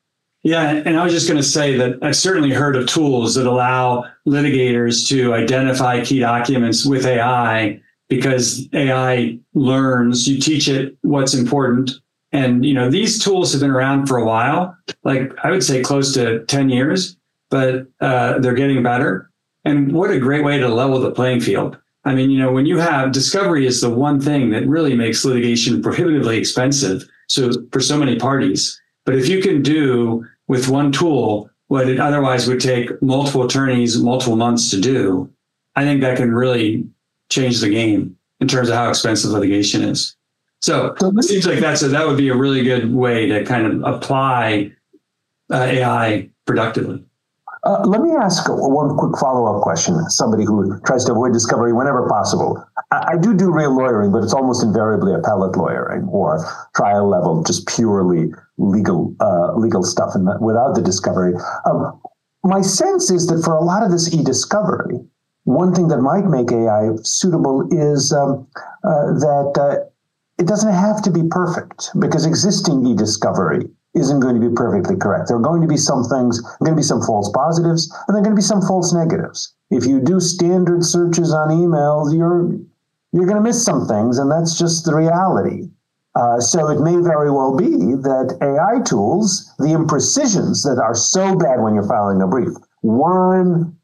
S4: Yeah, and I was just going to say that I've certainly heard of tools that allow litigators to identify key documents with A I, because A I learns, you teach it what's important. And, you know, these tools have been around for a while, like I would say close to ten years, but uh, they're getting better. And what a great way to level the playing field. I mean, you know, when you have discovery is the one thing that really makes litigation prohibitively expensive. So for so many parties, but if you can do with one tool what it otherwise would take multiple attorneys, multiple months to do, I think that can really change the game in terms of how expensive litigation is. So it seems like that's a, that would be a really good way to kind of apply uh, A I productively.
S5: Uh, let me ask one quick follow-up question. Somebody who tries to avoid discovery whenever possible. I, I do do real lawyering, but it's almost invariably appellate lawyering or trial level, just purely legal uh, legal stuff, and without the discovery. Um, my sense is that for a lot of this e-discovery, one thing that might make A I suitable is um, uh, that uh, it doesn't have to be perfect, because existing e-discovery isn't going to be perfectly correct. There are going to be some things, there are going to be some false positives, and there are going to be some false negatives. If you do standard searches on emails, you're you're going to miss some things, and that's just the reality. Uh, so it may very well be that A I tools, the imprecisions that are so bad when you're filing a brief, one,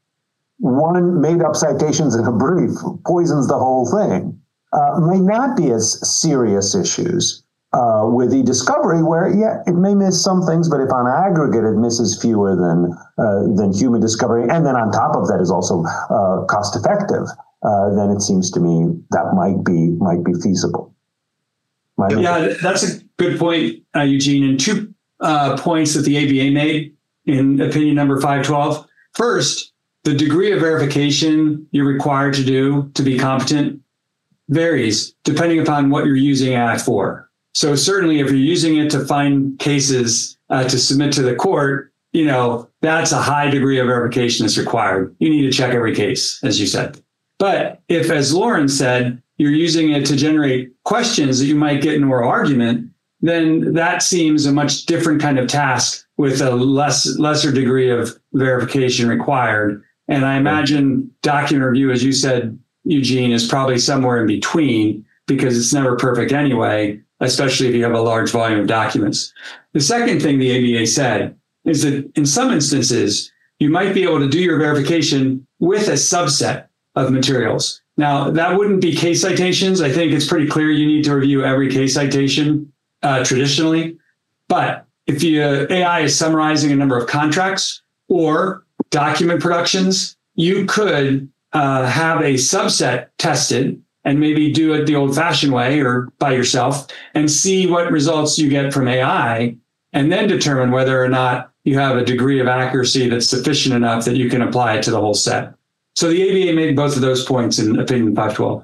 S5: one made-up citations in a brief poisons the whole thing, uh, may not be as serious issues Uh, with e-discovery, where, yeah, it may miss some things, but if on aggregate it misses fewer than uh, than human discovery, and then on top of that is also uh, cost effective, uh, then it seems to me that might be might be feasible. Might
S4: yeah, be. That's a good point, uh, Eugene. And two uh, points that the A B A made in opinion number five twelve. First, the degree of verification you're required to do to be competent varies depending upon what you're using A I for. So certainly if you're using it to find cases uh, to submit to the court, you know, that's a high degree of verification that's required. You need to check every case, as you said. But if, as Lauren said, you're using it to generate questions that you might get in oral argument, then that seems a much different kind of task with a less lesser degree of verification required. And I imagine document review, as you said, Eugene, is probably somewhere in between, because it's never perfect anyway, especially if you have a large volume of documents. The second thing the A B A said is that in some instances, you might be able to do your verification with a subset of materials. Now, that wouldn't be case citations. I think it's pretty clear you need to review every case citation uh, traditionally. But if you, uh, A I is summarizing a number of contracts or document productions, you could uh, have a subset tested and maybe do it the old-fashioned way or by yourself and see what results you get from A I, and then determine whether or not you have a degree of accuracy that's sufficient enough that you can apply it to the whole set. So the A B A made both of those points in opinion five twelve.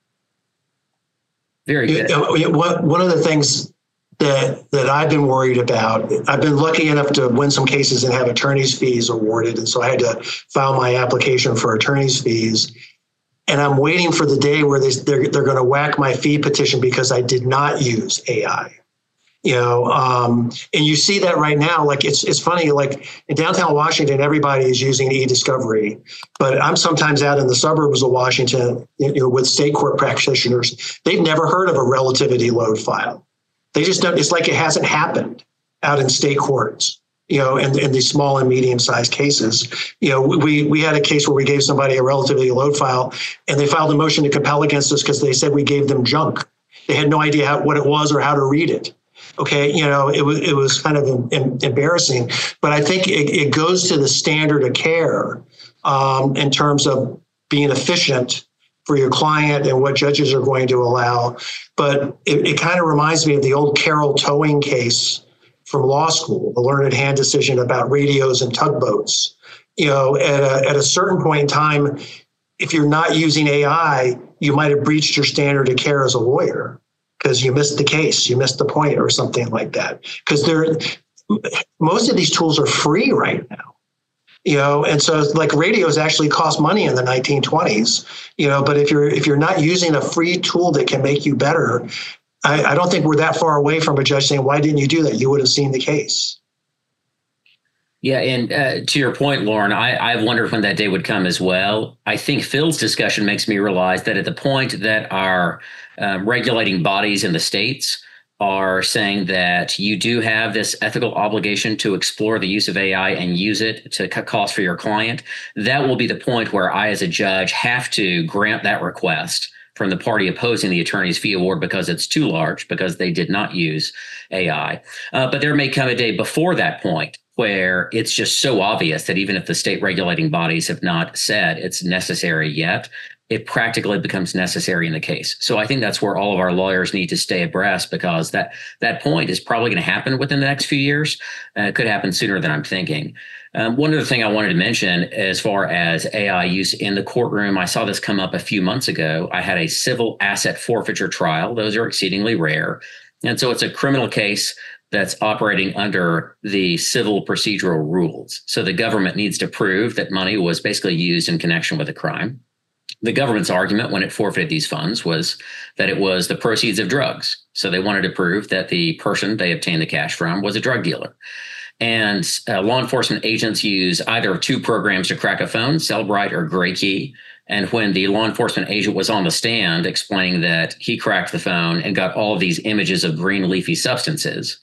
S3: Very good.
S6: One of the things that that I've been worried about, I've been lucky enough to win some cases and have attorney's fees awarded, and so I had to file my application for attorney's fees. And I'm waiting for the day where they, they're, they're going to whack my fee petition because I did not use A I. You know, um, and you see that right now. Like it's it's funny. Like in downtown Washington, everybody is using e-discovery, but I'm sometimes out in the suburbs of Washington, you know, with state court practitioners. They've never heard of a relativity load file. They just don't. It's like it hasn't happened out in state courts. You know, in, in these small and medium-sized cases, you know, we we had a case where we gave somebody a relativity load file, and they filed a motion to compel against us because they said we gave them junk. They had no idea how, what it was or how to read it. Okay, you know, it was it was kind of em, em, embarrassing, but I think it, it goes to the standard of care um, in terms of being efficient for your client and what judges are going to allow. But it, it kind of reminds me of the old Carroll towing case from law school, the learned hand decision about radios and tugboats. You know, at a, at a certain point in time, if you're not using A I, you might have breached your standard of care as a lawyer because you missed the case, you missed the point or something like that. Because they're most of these tools are free right now. You know, and so like radios actually cost money in the nineteen twenties, you know, but if you're if you're not using a free tool that can make you better, I, I don't think we're that far away from a judge saying, why didn't you do that? You would have seen the case.
S3: Yeah, and uh, to your point, Lauren, I, I've wondered when that day would come as well. I think Phil's discussion makes me realize that at the point that our um, regulating bodies in the states are saying that you do have this ethical obligation to explore the use of A I and use it to cut costs for your client, that will be the point where I, as a judge, have to grant that request from the party opposing the attorney's fee award because it's too large, because they did not use A I. Uh, but there may come a day before that point where it's just so obvious that even if the state regulating bodies have not said it's necessary yet, it practically becomes necessary in the case. So I think that's where all of our lawyers need to stay abreast, because that that point is probably going to happen within the next few years. Uh, it could happen sooner than I'm thinking. Um, one other thing I wanted to mention as far as A I use in the courtroom, I saw this come up a few months ago. I had a civil asset forfeiture trial. Those are exceedingly rare. And so it's a criminal case that's operating under the civil procedural rules. So the government needs to prove that money was basically used in connection with a crime. The government's argument when it forfeited these funds was that it was the proceeds of drugs. So they wanted to prove that the person they obtained the cash from was a drug dealer. And uh, law enforcement agents use either of two programs to crack a phone, Cellbrite or Gray Key. And when the law enforcement agent was on the stand explaining that he cracked the phone and got all of these images of green leafy substances,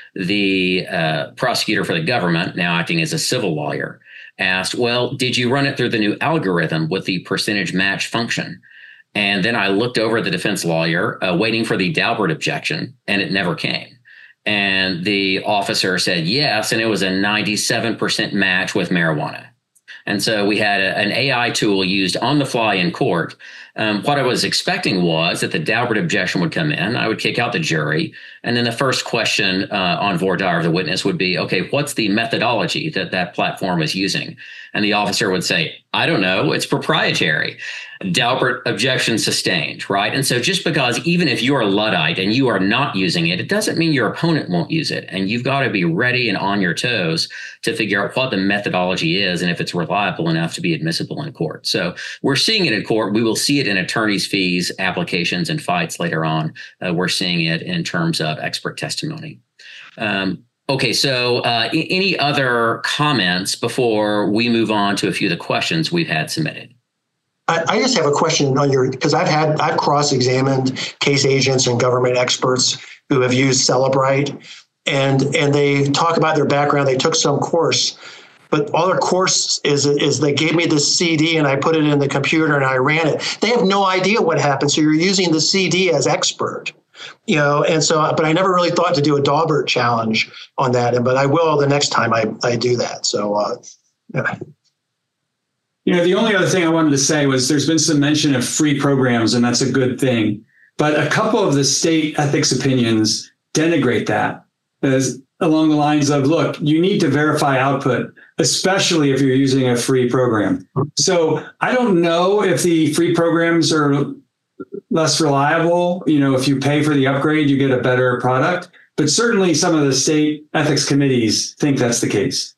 S3: the uh, prosecutor for the government, now acting as a civil lawyer, asked, well, did you run it through the new algorithm with the percentage match function? And then I looked over at the defense lawyer, uh, waiting for the Daubert objection, and it never came. And the officer said yes, and it was a ninety-seven percent match with marijuana. And so we had a, an A I tool used on the fly in court. Um, what I was expecting was that the Daubert objection would come in, I would kick out the jury, and then the first question uh, on voir dire of the witness would be, okay, what's the methodology that that platform is using? And the officer would say, I don't know, it's proprietary. Daubert objection sustained, right? And so just because even if you're a Luddite and you are not using it, it doesn't mean your opponent won't use it. And you've got to be ready and on your toes to figure out what the methodology is and if it's reliable enough to be admissible in court. So we're seeing it in court. We will see it in attorneys' fees, applications, and fights later on. Uh, we're seeing it in terms of expert testimony. Um, Okay, so uh, any other comments before we move on to a few of the questions we've had submitted?
S6: I, I just have a question on your, because I've had, I've cross-examined case agents and government experts who have used Cellbrite, and and they talk about their background. They took some course, but all their course is is they gave me this C D and I put it in the computer and I ran it. They have no idea what happened. So you're using the C D as expert. You know, and so, but I never really thought to do a Daubert challenge on that, and but I will the next time I, I do that. So, uh, yeah.
S4: You know, the only other thing I wanted to say was there's been some mention of free programs, and that's a good thing. But a couple of the state ethics opinions denigrate that as along the lines of, look, you need to verify output, especially if you're using a free program. So I don't know if the free programs are less reliable. You know, if you pay for the upgrade, you get a better product. But certainly some of the state ethics committees think that's the case.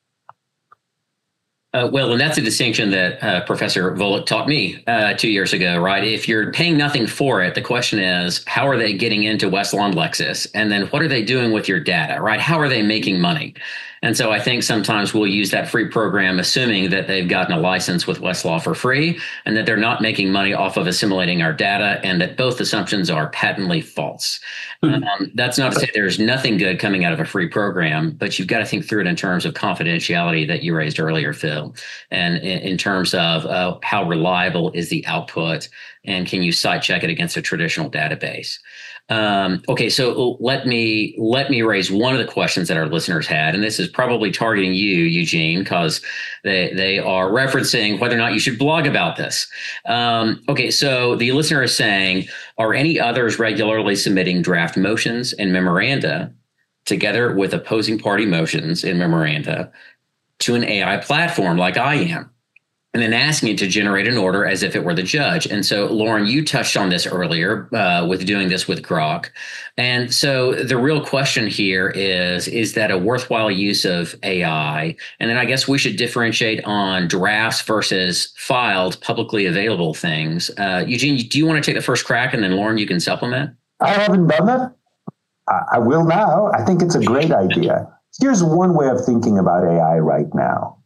S3: Uh, well, and that's a distinction that uh, Professor Volek taught me uh, two years ago, right? If you're paying nothing for it, the question is, how are they getting into Westlaw and Lexis? And then what are they doing with your data, right? How are they making money? And so I think sometimes we'll use that free program, assuming that they've gotten a license with Westlaw for free and that they're not making money off of assimilating our data, and that both assumptions are patently false. Mm-hmm. Um, that's not to say there's nothing good coming out of a free program, but you've got to think through it in terms of confidentiality that you raised earlier, Phil, and in, in terms of uh, how reliable is the output, and can you site check it against a traditional database? Um, okay, so let me let me raise one of the questions that our listeners had, and this is probably targeting you, Eugene, because they they are referencing whether or not you should blog about this. Um, okay, so the listener is saying, are any others regularly submitting draft motions and memoranda together with opposing party motions and memoranda to an A I platform like I am, and then asking it to generate an order as if it were the judge? And so, Lauren, you touched on this earlier uh, with doing this with Grok. And so the real question here is, is that a worthwhile use of A I? And then I guess we should differentiate on drafts versus filed, publicly available things. Uh, Eugene, do you want to take the first crack? And then, Lauren, you can supplement?
S5: I haven't done that. I, I will now. I think it's a great idea. Here's one way of thinking about A I right now.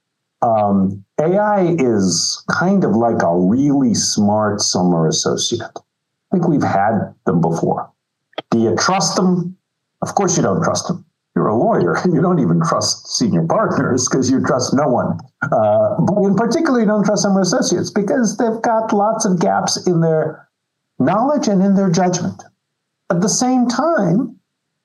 S5: Um, A I is kind of like a really smart summer associate. I think we've had them before. Do you trust them? Of course you don't trust them. You're a lawyer. You don't even trust senior partners because you trust no one. Uh, but in particular, you don't trust summer associates because they've got lots of gaps in their knowledge and in their judgment. At the same time,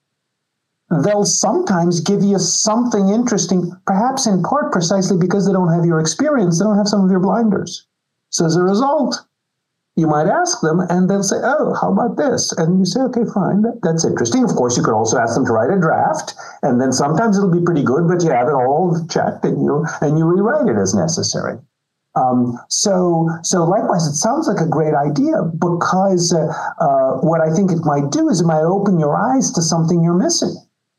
S5: they'll sometimes give you something interesting, perhaps in part precisely because they don't have your experience, they don't have some of your blinders. So as a result, you might ask them and they'll say, oh, how about this? And you say, okay, fine, that, that's interesting. Of course, you could also ask them to write a draft, and then sometimes it'll be pretty good, but you have it all checked and you and you rewrite it as necessary. Um, so, so likewise, it sounds like a great idea because uh, uh, what I think it might do is it might open your eyes to something you're missing.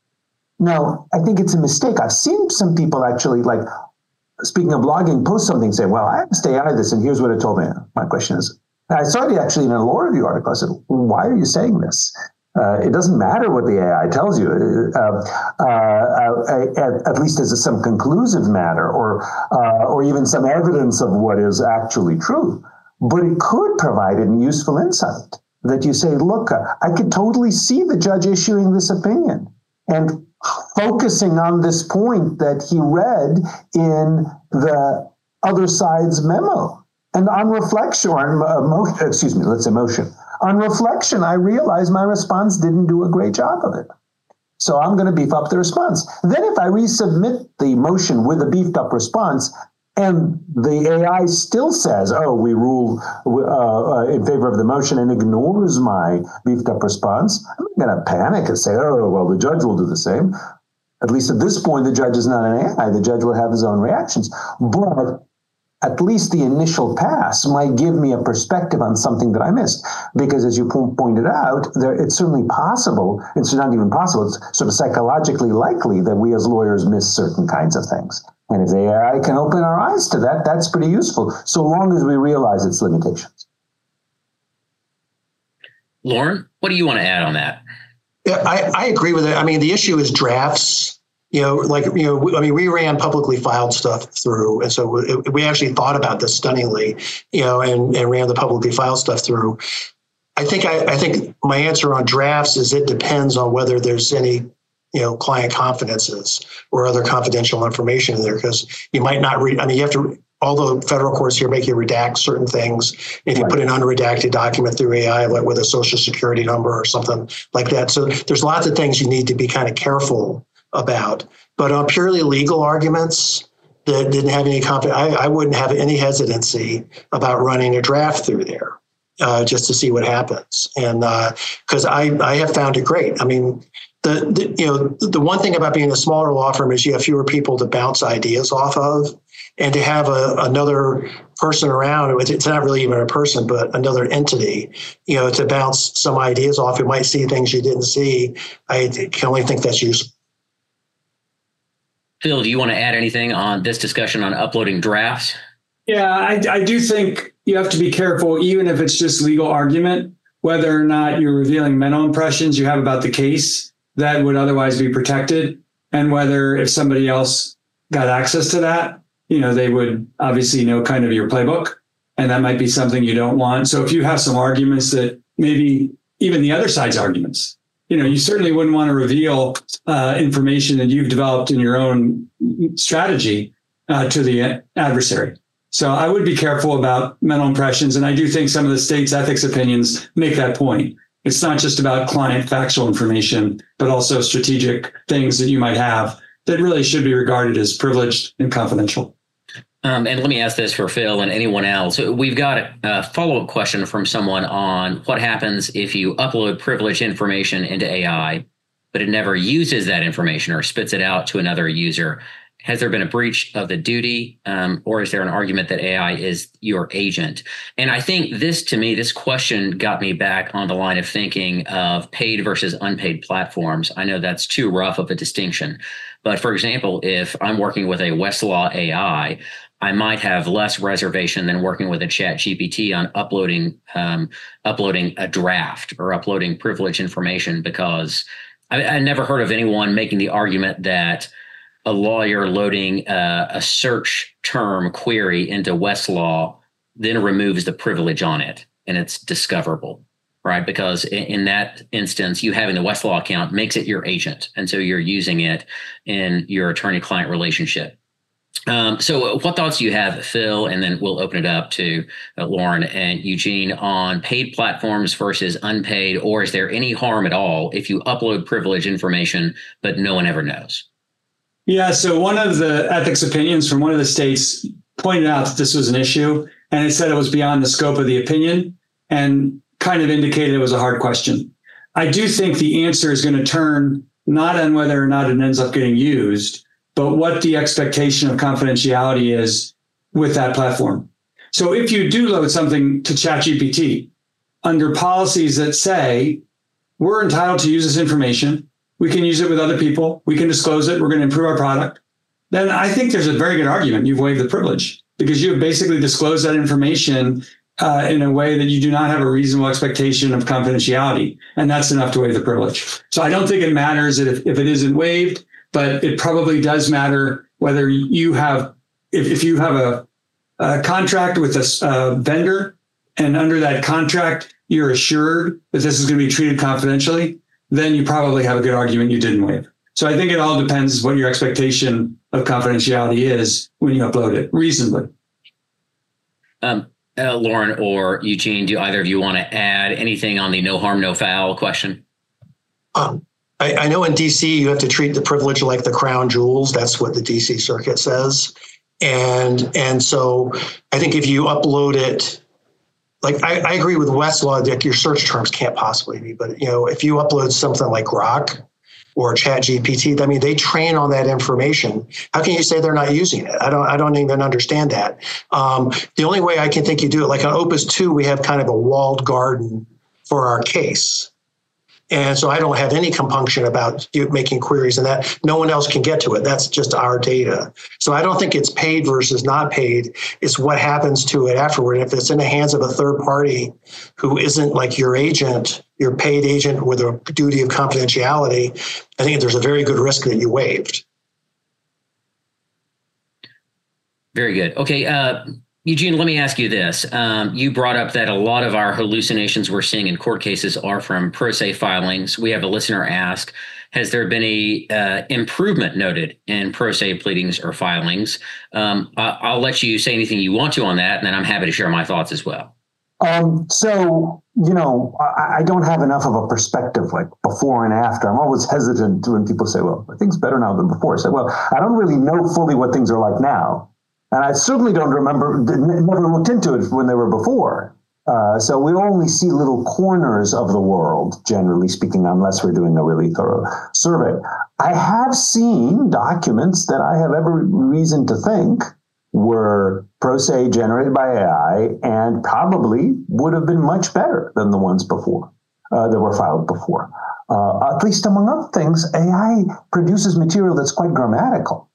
S5: Now, I think it's a mistake. I've seen some people actually, like, speaking of blogging, post something, say, well, I asked A I this, and here's what it told me. My question is, and I saw it actually in a law review article. I said, why are you saying this? Uh, it doesn't matter what the A I tells you, uh, uh, uh, at, at least as some conclusive matter or uh, or even some evidence of what is actually true. But it could provide a useful insight that you say, look, I could totally see the judge issuing this opinion and focusing on this point that he read in the other side's memo. And on reflection, or emotion, excuse me, let's emotion. On reflection, I realized my response didn't do a great job of it. So I'm going to beef up the response. Then if I resubmit the motion with a beefed up response, and the A I still says, oh, we rule uh, in favor of the motion and ignores my beefed up response, I'm not going to panic and say, oh, well, the judge will do the same. At least at this point, the judge is not an A I. The judge will have his own reactions. But at least the initial pass might give me a perspective on something that I missed. Because as you po- pointed out, there, it's certainly possible, it's not even possible, it's sort of psychologically likely that we as lawyers miss certain kinds of things. And if the A I can open our eyes to that, that's pretty useful, so long as we realize its limitations.
S3: Lauren, what do you want to add on that?
S6: Yeah, I, I agree with it. I mean, the issue is drafts. You know, like, you know, I mean, we ran publicly filed stuff through. And so it, we actually thought about this stunningly, you know, and, and ran the publicly filed stuff through. I think I, I think my answer on drafts is it depends on whether there's any, you know, client confidences or other confidential information in there, because you might not read. I mean, you have to, all the federal courts here make you redact certain things. If you right. put an unredacted document through A I, like with a social security number or something like that. So there's lots of things you need to be kind of careful about. But on purely legal arguments that didn't have any confidence, I, I wouldn't have any hesitancy about running a draft through there uh, just to see what happens. And because uh, I, I have found it great. I mean, the, the you know the one thing about being a smaller law firm is you have fewer people to bounce ideas off of, and to have a, another person around. It's not really even a person, but another entity, you know, to bounce some ideas off. You might see things you didn't see. I can only think that's useful.
S3: Phil, do you want to add anything on this discussion on uploading drafts?
S4: Yeah, I, I do think you have to be careful, even if it's just legal argument, whether or not you're revealing mental impressions you have about the case that would otherwise be protected, and whether if somebody else got access to that, you know, they would obviously know kind of your playbook, and that might be something you don't want. So if you have some arguments that maybe even the other side's arguments, you know, you certainly wouldn't want to reveal uh, information that you've developed in your own strategy uh, to the adversary. So I would be careful about mental impressions. And I do think some of the state's ethics opinions make that point. It's not just about client factual information, but also strategic things that you might have that really should be regarded as privileged and confidential.
S3: Um, and let me ask this for Phil and anyone else. We've got a, a follow-up question from someone on what happens if you upload privileged information into A I, but it never uses that information or spits it out to another user. Has there been a breach of the duty, um, or is there an argument that A I is your agent? And I think this, to me, this question got me back on the line of thinking of paid versus unpaid platforms. I know that's too rough of a distinction. But for example, if I'm working with a Westlaw A I, I might have less reservation than working with a Chat G P T on uploading um, uploading a draft or uploading privileged information, because I, I never heard of anyone making the argument that a lawyer loading uh, a search term query into Westlaw then removes the privilege on it and it's discoverable, right? Because in, in that instance, you having the Westlaw account makes it your agent. And so you're using it in your attorney-client relationship. Um, so what thoughts do you have, Phil? And then we'll open it up to uh, Lauren and Eugene on paid platforms versus unpaid, or is there any harm at all if you upload privilege information, but no one ever knows?
S4: Yeah, so one of the ethics opinions from one of the states pointed out that this was an issue, and it said it was beyond the scope of the opinion and kind of indicated it was a hard question. I do think the answer is going to turn not on whether or not it ends up getting used, but what the expectation of confidentiality is with that platform. So if you do load something to ChatGPT under policies that say we're entitled to use this information, we can use it with other people, we can disclose it, we're going to improve our product, then I think there's a very good argument you've waived the privilege because you have basically disclosed that information uh, in a way that you do not have a reasonable expectation of confidentiality. And that's enough to waive the privilege. So I don't think it matters if, if it isn't waived, but it probably does matter whether you have, if, if you have a, a contract with a uh, vendor and under that contract, you're assured that this is going to be treated confidentially, then you probably have a good argument you didn't waive. So I think it all depends what your expectation of confidentiality is when you upload it reasonably.
S3: Um, uh, Lauren or Eugene, do either of you want to add anything on the no harm, no foul question?
S6: Um, I, I know in D C you have to treat the privilege like the crown jewels. That's what the D C Circuit says. And, and so I think if you upload it, like I, I agree with Westlaw that your search terms can't possibly be, but you know, if you upload something like Grok or ChatGPT, I mean, they train on that information. How can you say they're not using it? I don't, I don't even understand that. Um, the only way I can think you do it, like on Opus two, we have kind of a walled garden for our case. And so I don't have any compunction about you making queries and that no one else can get to it. That's just our data. So I don't think it's paid versus not paid. It's what happens to it afterward. If it's in the hands of a third party who isn't like your agent, your paid agent with a duty of confidentiality, I think there's a very good risk that you waived.
S3: Very good. Okay. Uh, Eugene, let me ask you this. Um, you brought up that a lot of our hallucinations we're seeing in court cases are from pro se filings. We have a listener ask, has there been a uh, improvement noted in pro se pleadings or filings? Um, I- I'll let you say anything you want to on that, and then I'm happy to share my thoughts as well.
S5: Um, so, you know, I, I don't have enough of a perspective like before and after. I'm always hesitant when people say, well, are things better now than before? I say, well, I don't really know fully what things are like now. And I certainly don't remember, never looked into it when they were before. Uh, so we only see little corners of the world, generally speaking, unless we're doing a really thorough survey. I have seen documents that I have every reason to think were pro se generated by A I and probably would have been much better than the ones before, uh, that were filed before. Uh, at least among other things, A I produces material that's quite grammatical.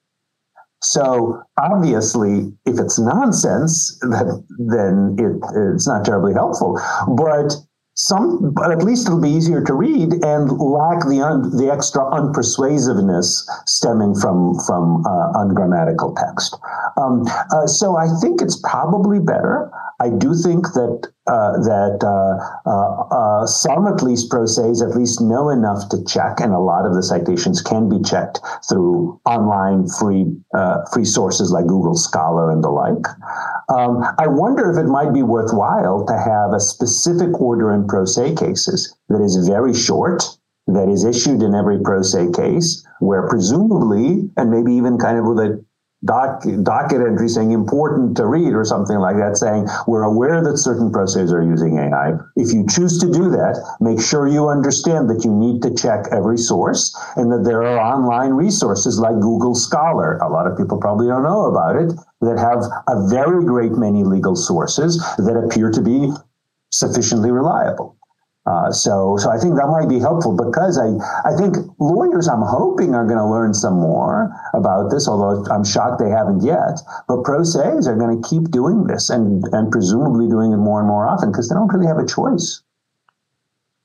S5: So obviously, if it's nonsense, then, then it, it's not terribly helpful. But some, but at least it'll be easier to read and lack the un, the extra unpersuasiveness stemming from from uh, ungrammatical text. Um, uh, so I think it's probably better. I do think that uh, that uh, uh, uh, some, at least pro ses, at least know enough to check, and a lot of the citations can be checked through online free uh, free sources like Google Scholar and the like. Um, I wonder if it might be worthwhile to have a specific order in pro se cases that is very short, that is issued in every pro se case, where presumably, and maybe even kind of with a Doc, docket entry saying important to read or something like that, saying we're aware that certain pro ses are using A I. If you choose to do that, make sure you understand that you need to check every source and that there are online resources like Google Scholar. A lot of people probably don't know about it, that have a very great many legal sources that appear to be sufficiently reliable. Uh, so, so I think that might be helpful because I, I think lawyers, I'm hoping, are going to learn some more about this, although I'm shocked they haven't yet. But pro ses are going to keep doing this and, and presumably doing it more and more often because they don't really have a choice.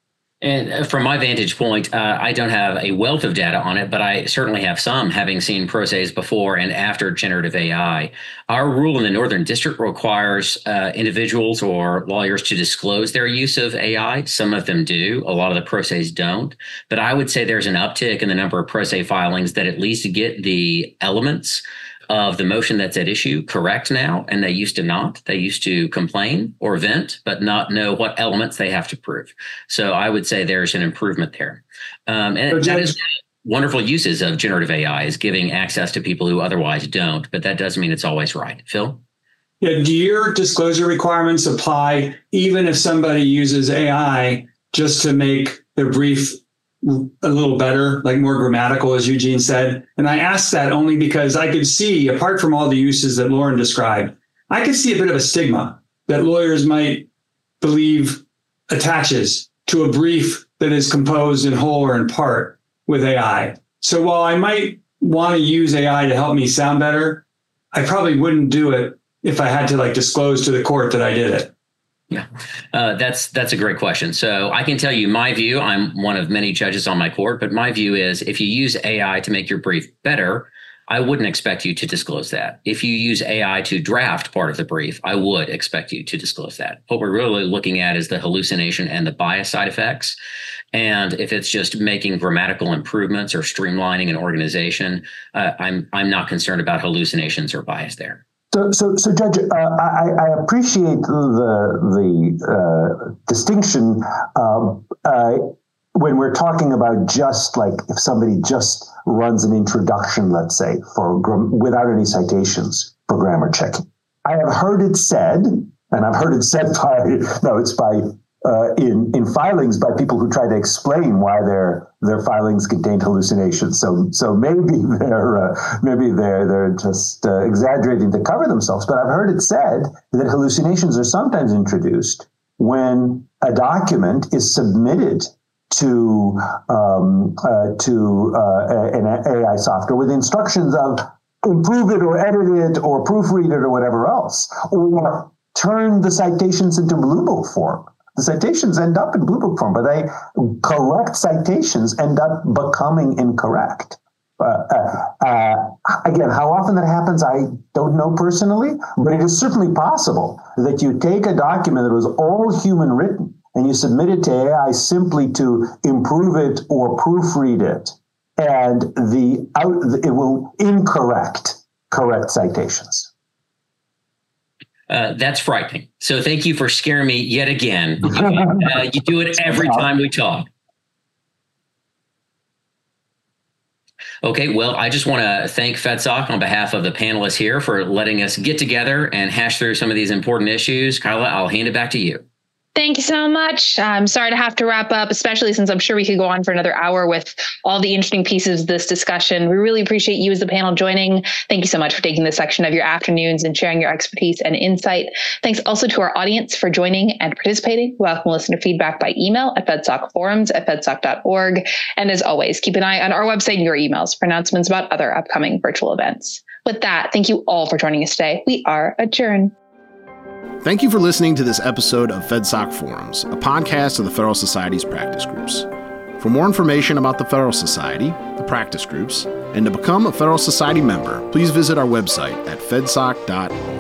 S3: And from my vantage point, uh, I don't have a wealth of data on it, but I certainly have some, having seen pro ses before and after generative A I. Our rule in the Northern District requires uh, individuals or lawyers to disclose their use of A I. Some of them do. A lot of the pro ses don't. But I would say there's an uptick in the number of pro se filings that at least get the elements of the motion that's at issue correct now, and they used to not. They used to complain or vent, but not know what elements they have to prove. So I would say there's an improvement there. Um, and so that is wonderful uses of generative A I, is giving access to people who otherwise don't, but that doesn't mean it's always right. Phil?
S4: Yeah, do your disclosure requirements apply even if somebody uses A I just to make their brief a little better, like more grammatical, as Eugene said? And I asked that only because I could see, apart from all the uses that Lauren described, I could see a bit of a stigma that lawyers might believe attaches to a brief that is composed in whole or in part with A I. So while I might want to use A I to help me sound better, I probably wouldn't do it if I had to like disclose to the court that I did it.
S3: Yeah, uh, that's that's a great question. So I can tell you my view. I'm one of many judges on my court, but my view is if you use A I to make your brief better, I wouldn't expect you to disclose that. If you use A I to draft part of the brief, I would expect you to disclose that. What we're really looking at is the hallucination and the bias side effects. And if it's just making grammatical improvements or streamlining an organization, uh, I'm I'm not concerned about hallucinations or bias there.
S5: So, so, so, Judge, uh, I, I appreciate the the uh, distinction uh, uh, when we're talking about just like if somebody just runs an introduction, let's say, for without any citations for grammar checking. I have heard it said, and I've heard it said by no, it's by uh, in in filings by people who try to explain why their their filings contained hallucinations. So so maybe they're uh, maybe they're they're just uh, exaggerating to cover themselves. But I've heard it said that hallucinations are sometimes introduced when a document is submitted to um, uh, to uh, an A I software with instructions of improve it or edit it or proofread it or whatever else, or turn the citations into Blue Book form. The citations end up in Blue Book form, but they correct citations end up becoming incorrect. Uh, uh, uh, again, how often that happens, I don't know personally, but it is certainly possible that you take a document that was all human written and you submit it to A I simply to improve it or proofread it, and the out, it will incorrect correct citations.
S3: Uh, that's frightening. So thank you for scaring me yet again. Uh, you do it every time we talk. Okay, well, I just want to thank FedSoc on behalf of the panelists here for letting us get together and hash through some of these important issues. Kyla, I'll hand it back to you.
S2: Thank you so much. I'm sorry to have to wrap up, especially since I'm sure we could go on for another hour with all the interesting pieces of this discussion. We really appreciate you as the panel joining. Thank you so much for taking this section of your afternoons and sharing your expertise and insight. Thanks also to our audience for joining and participating. Welcome listener feedback by email at fedsocforums at fedsoc dot org. And as always, keep an eye on our website and your emails for announcements about other upcoming virtual events. With that, thank you all for joining us today. We are adjourned.
S1: Thank you for listening to this episode of FedSoc Forums, a podcast of the Federal Society's practice groups. For more information about the Federal Society, the practice groups, and to become a Federal Society member, please visit our website at fedsoc dot org.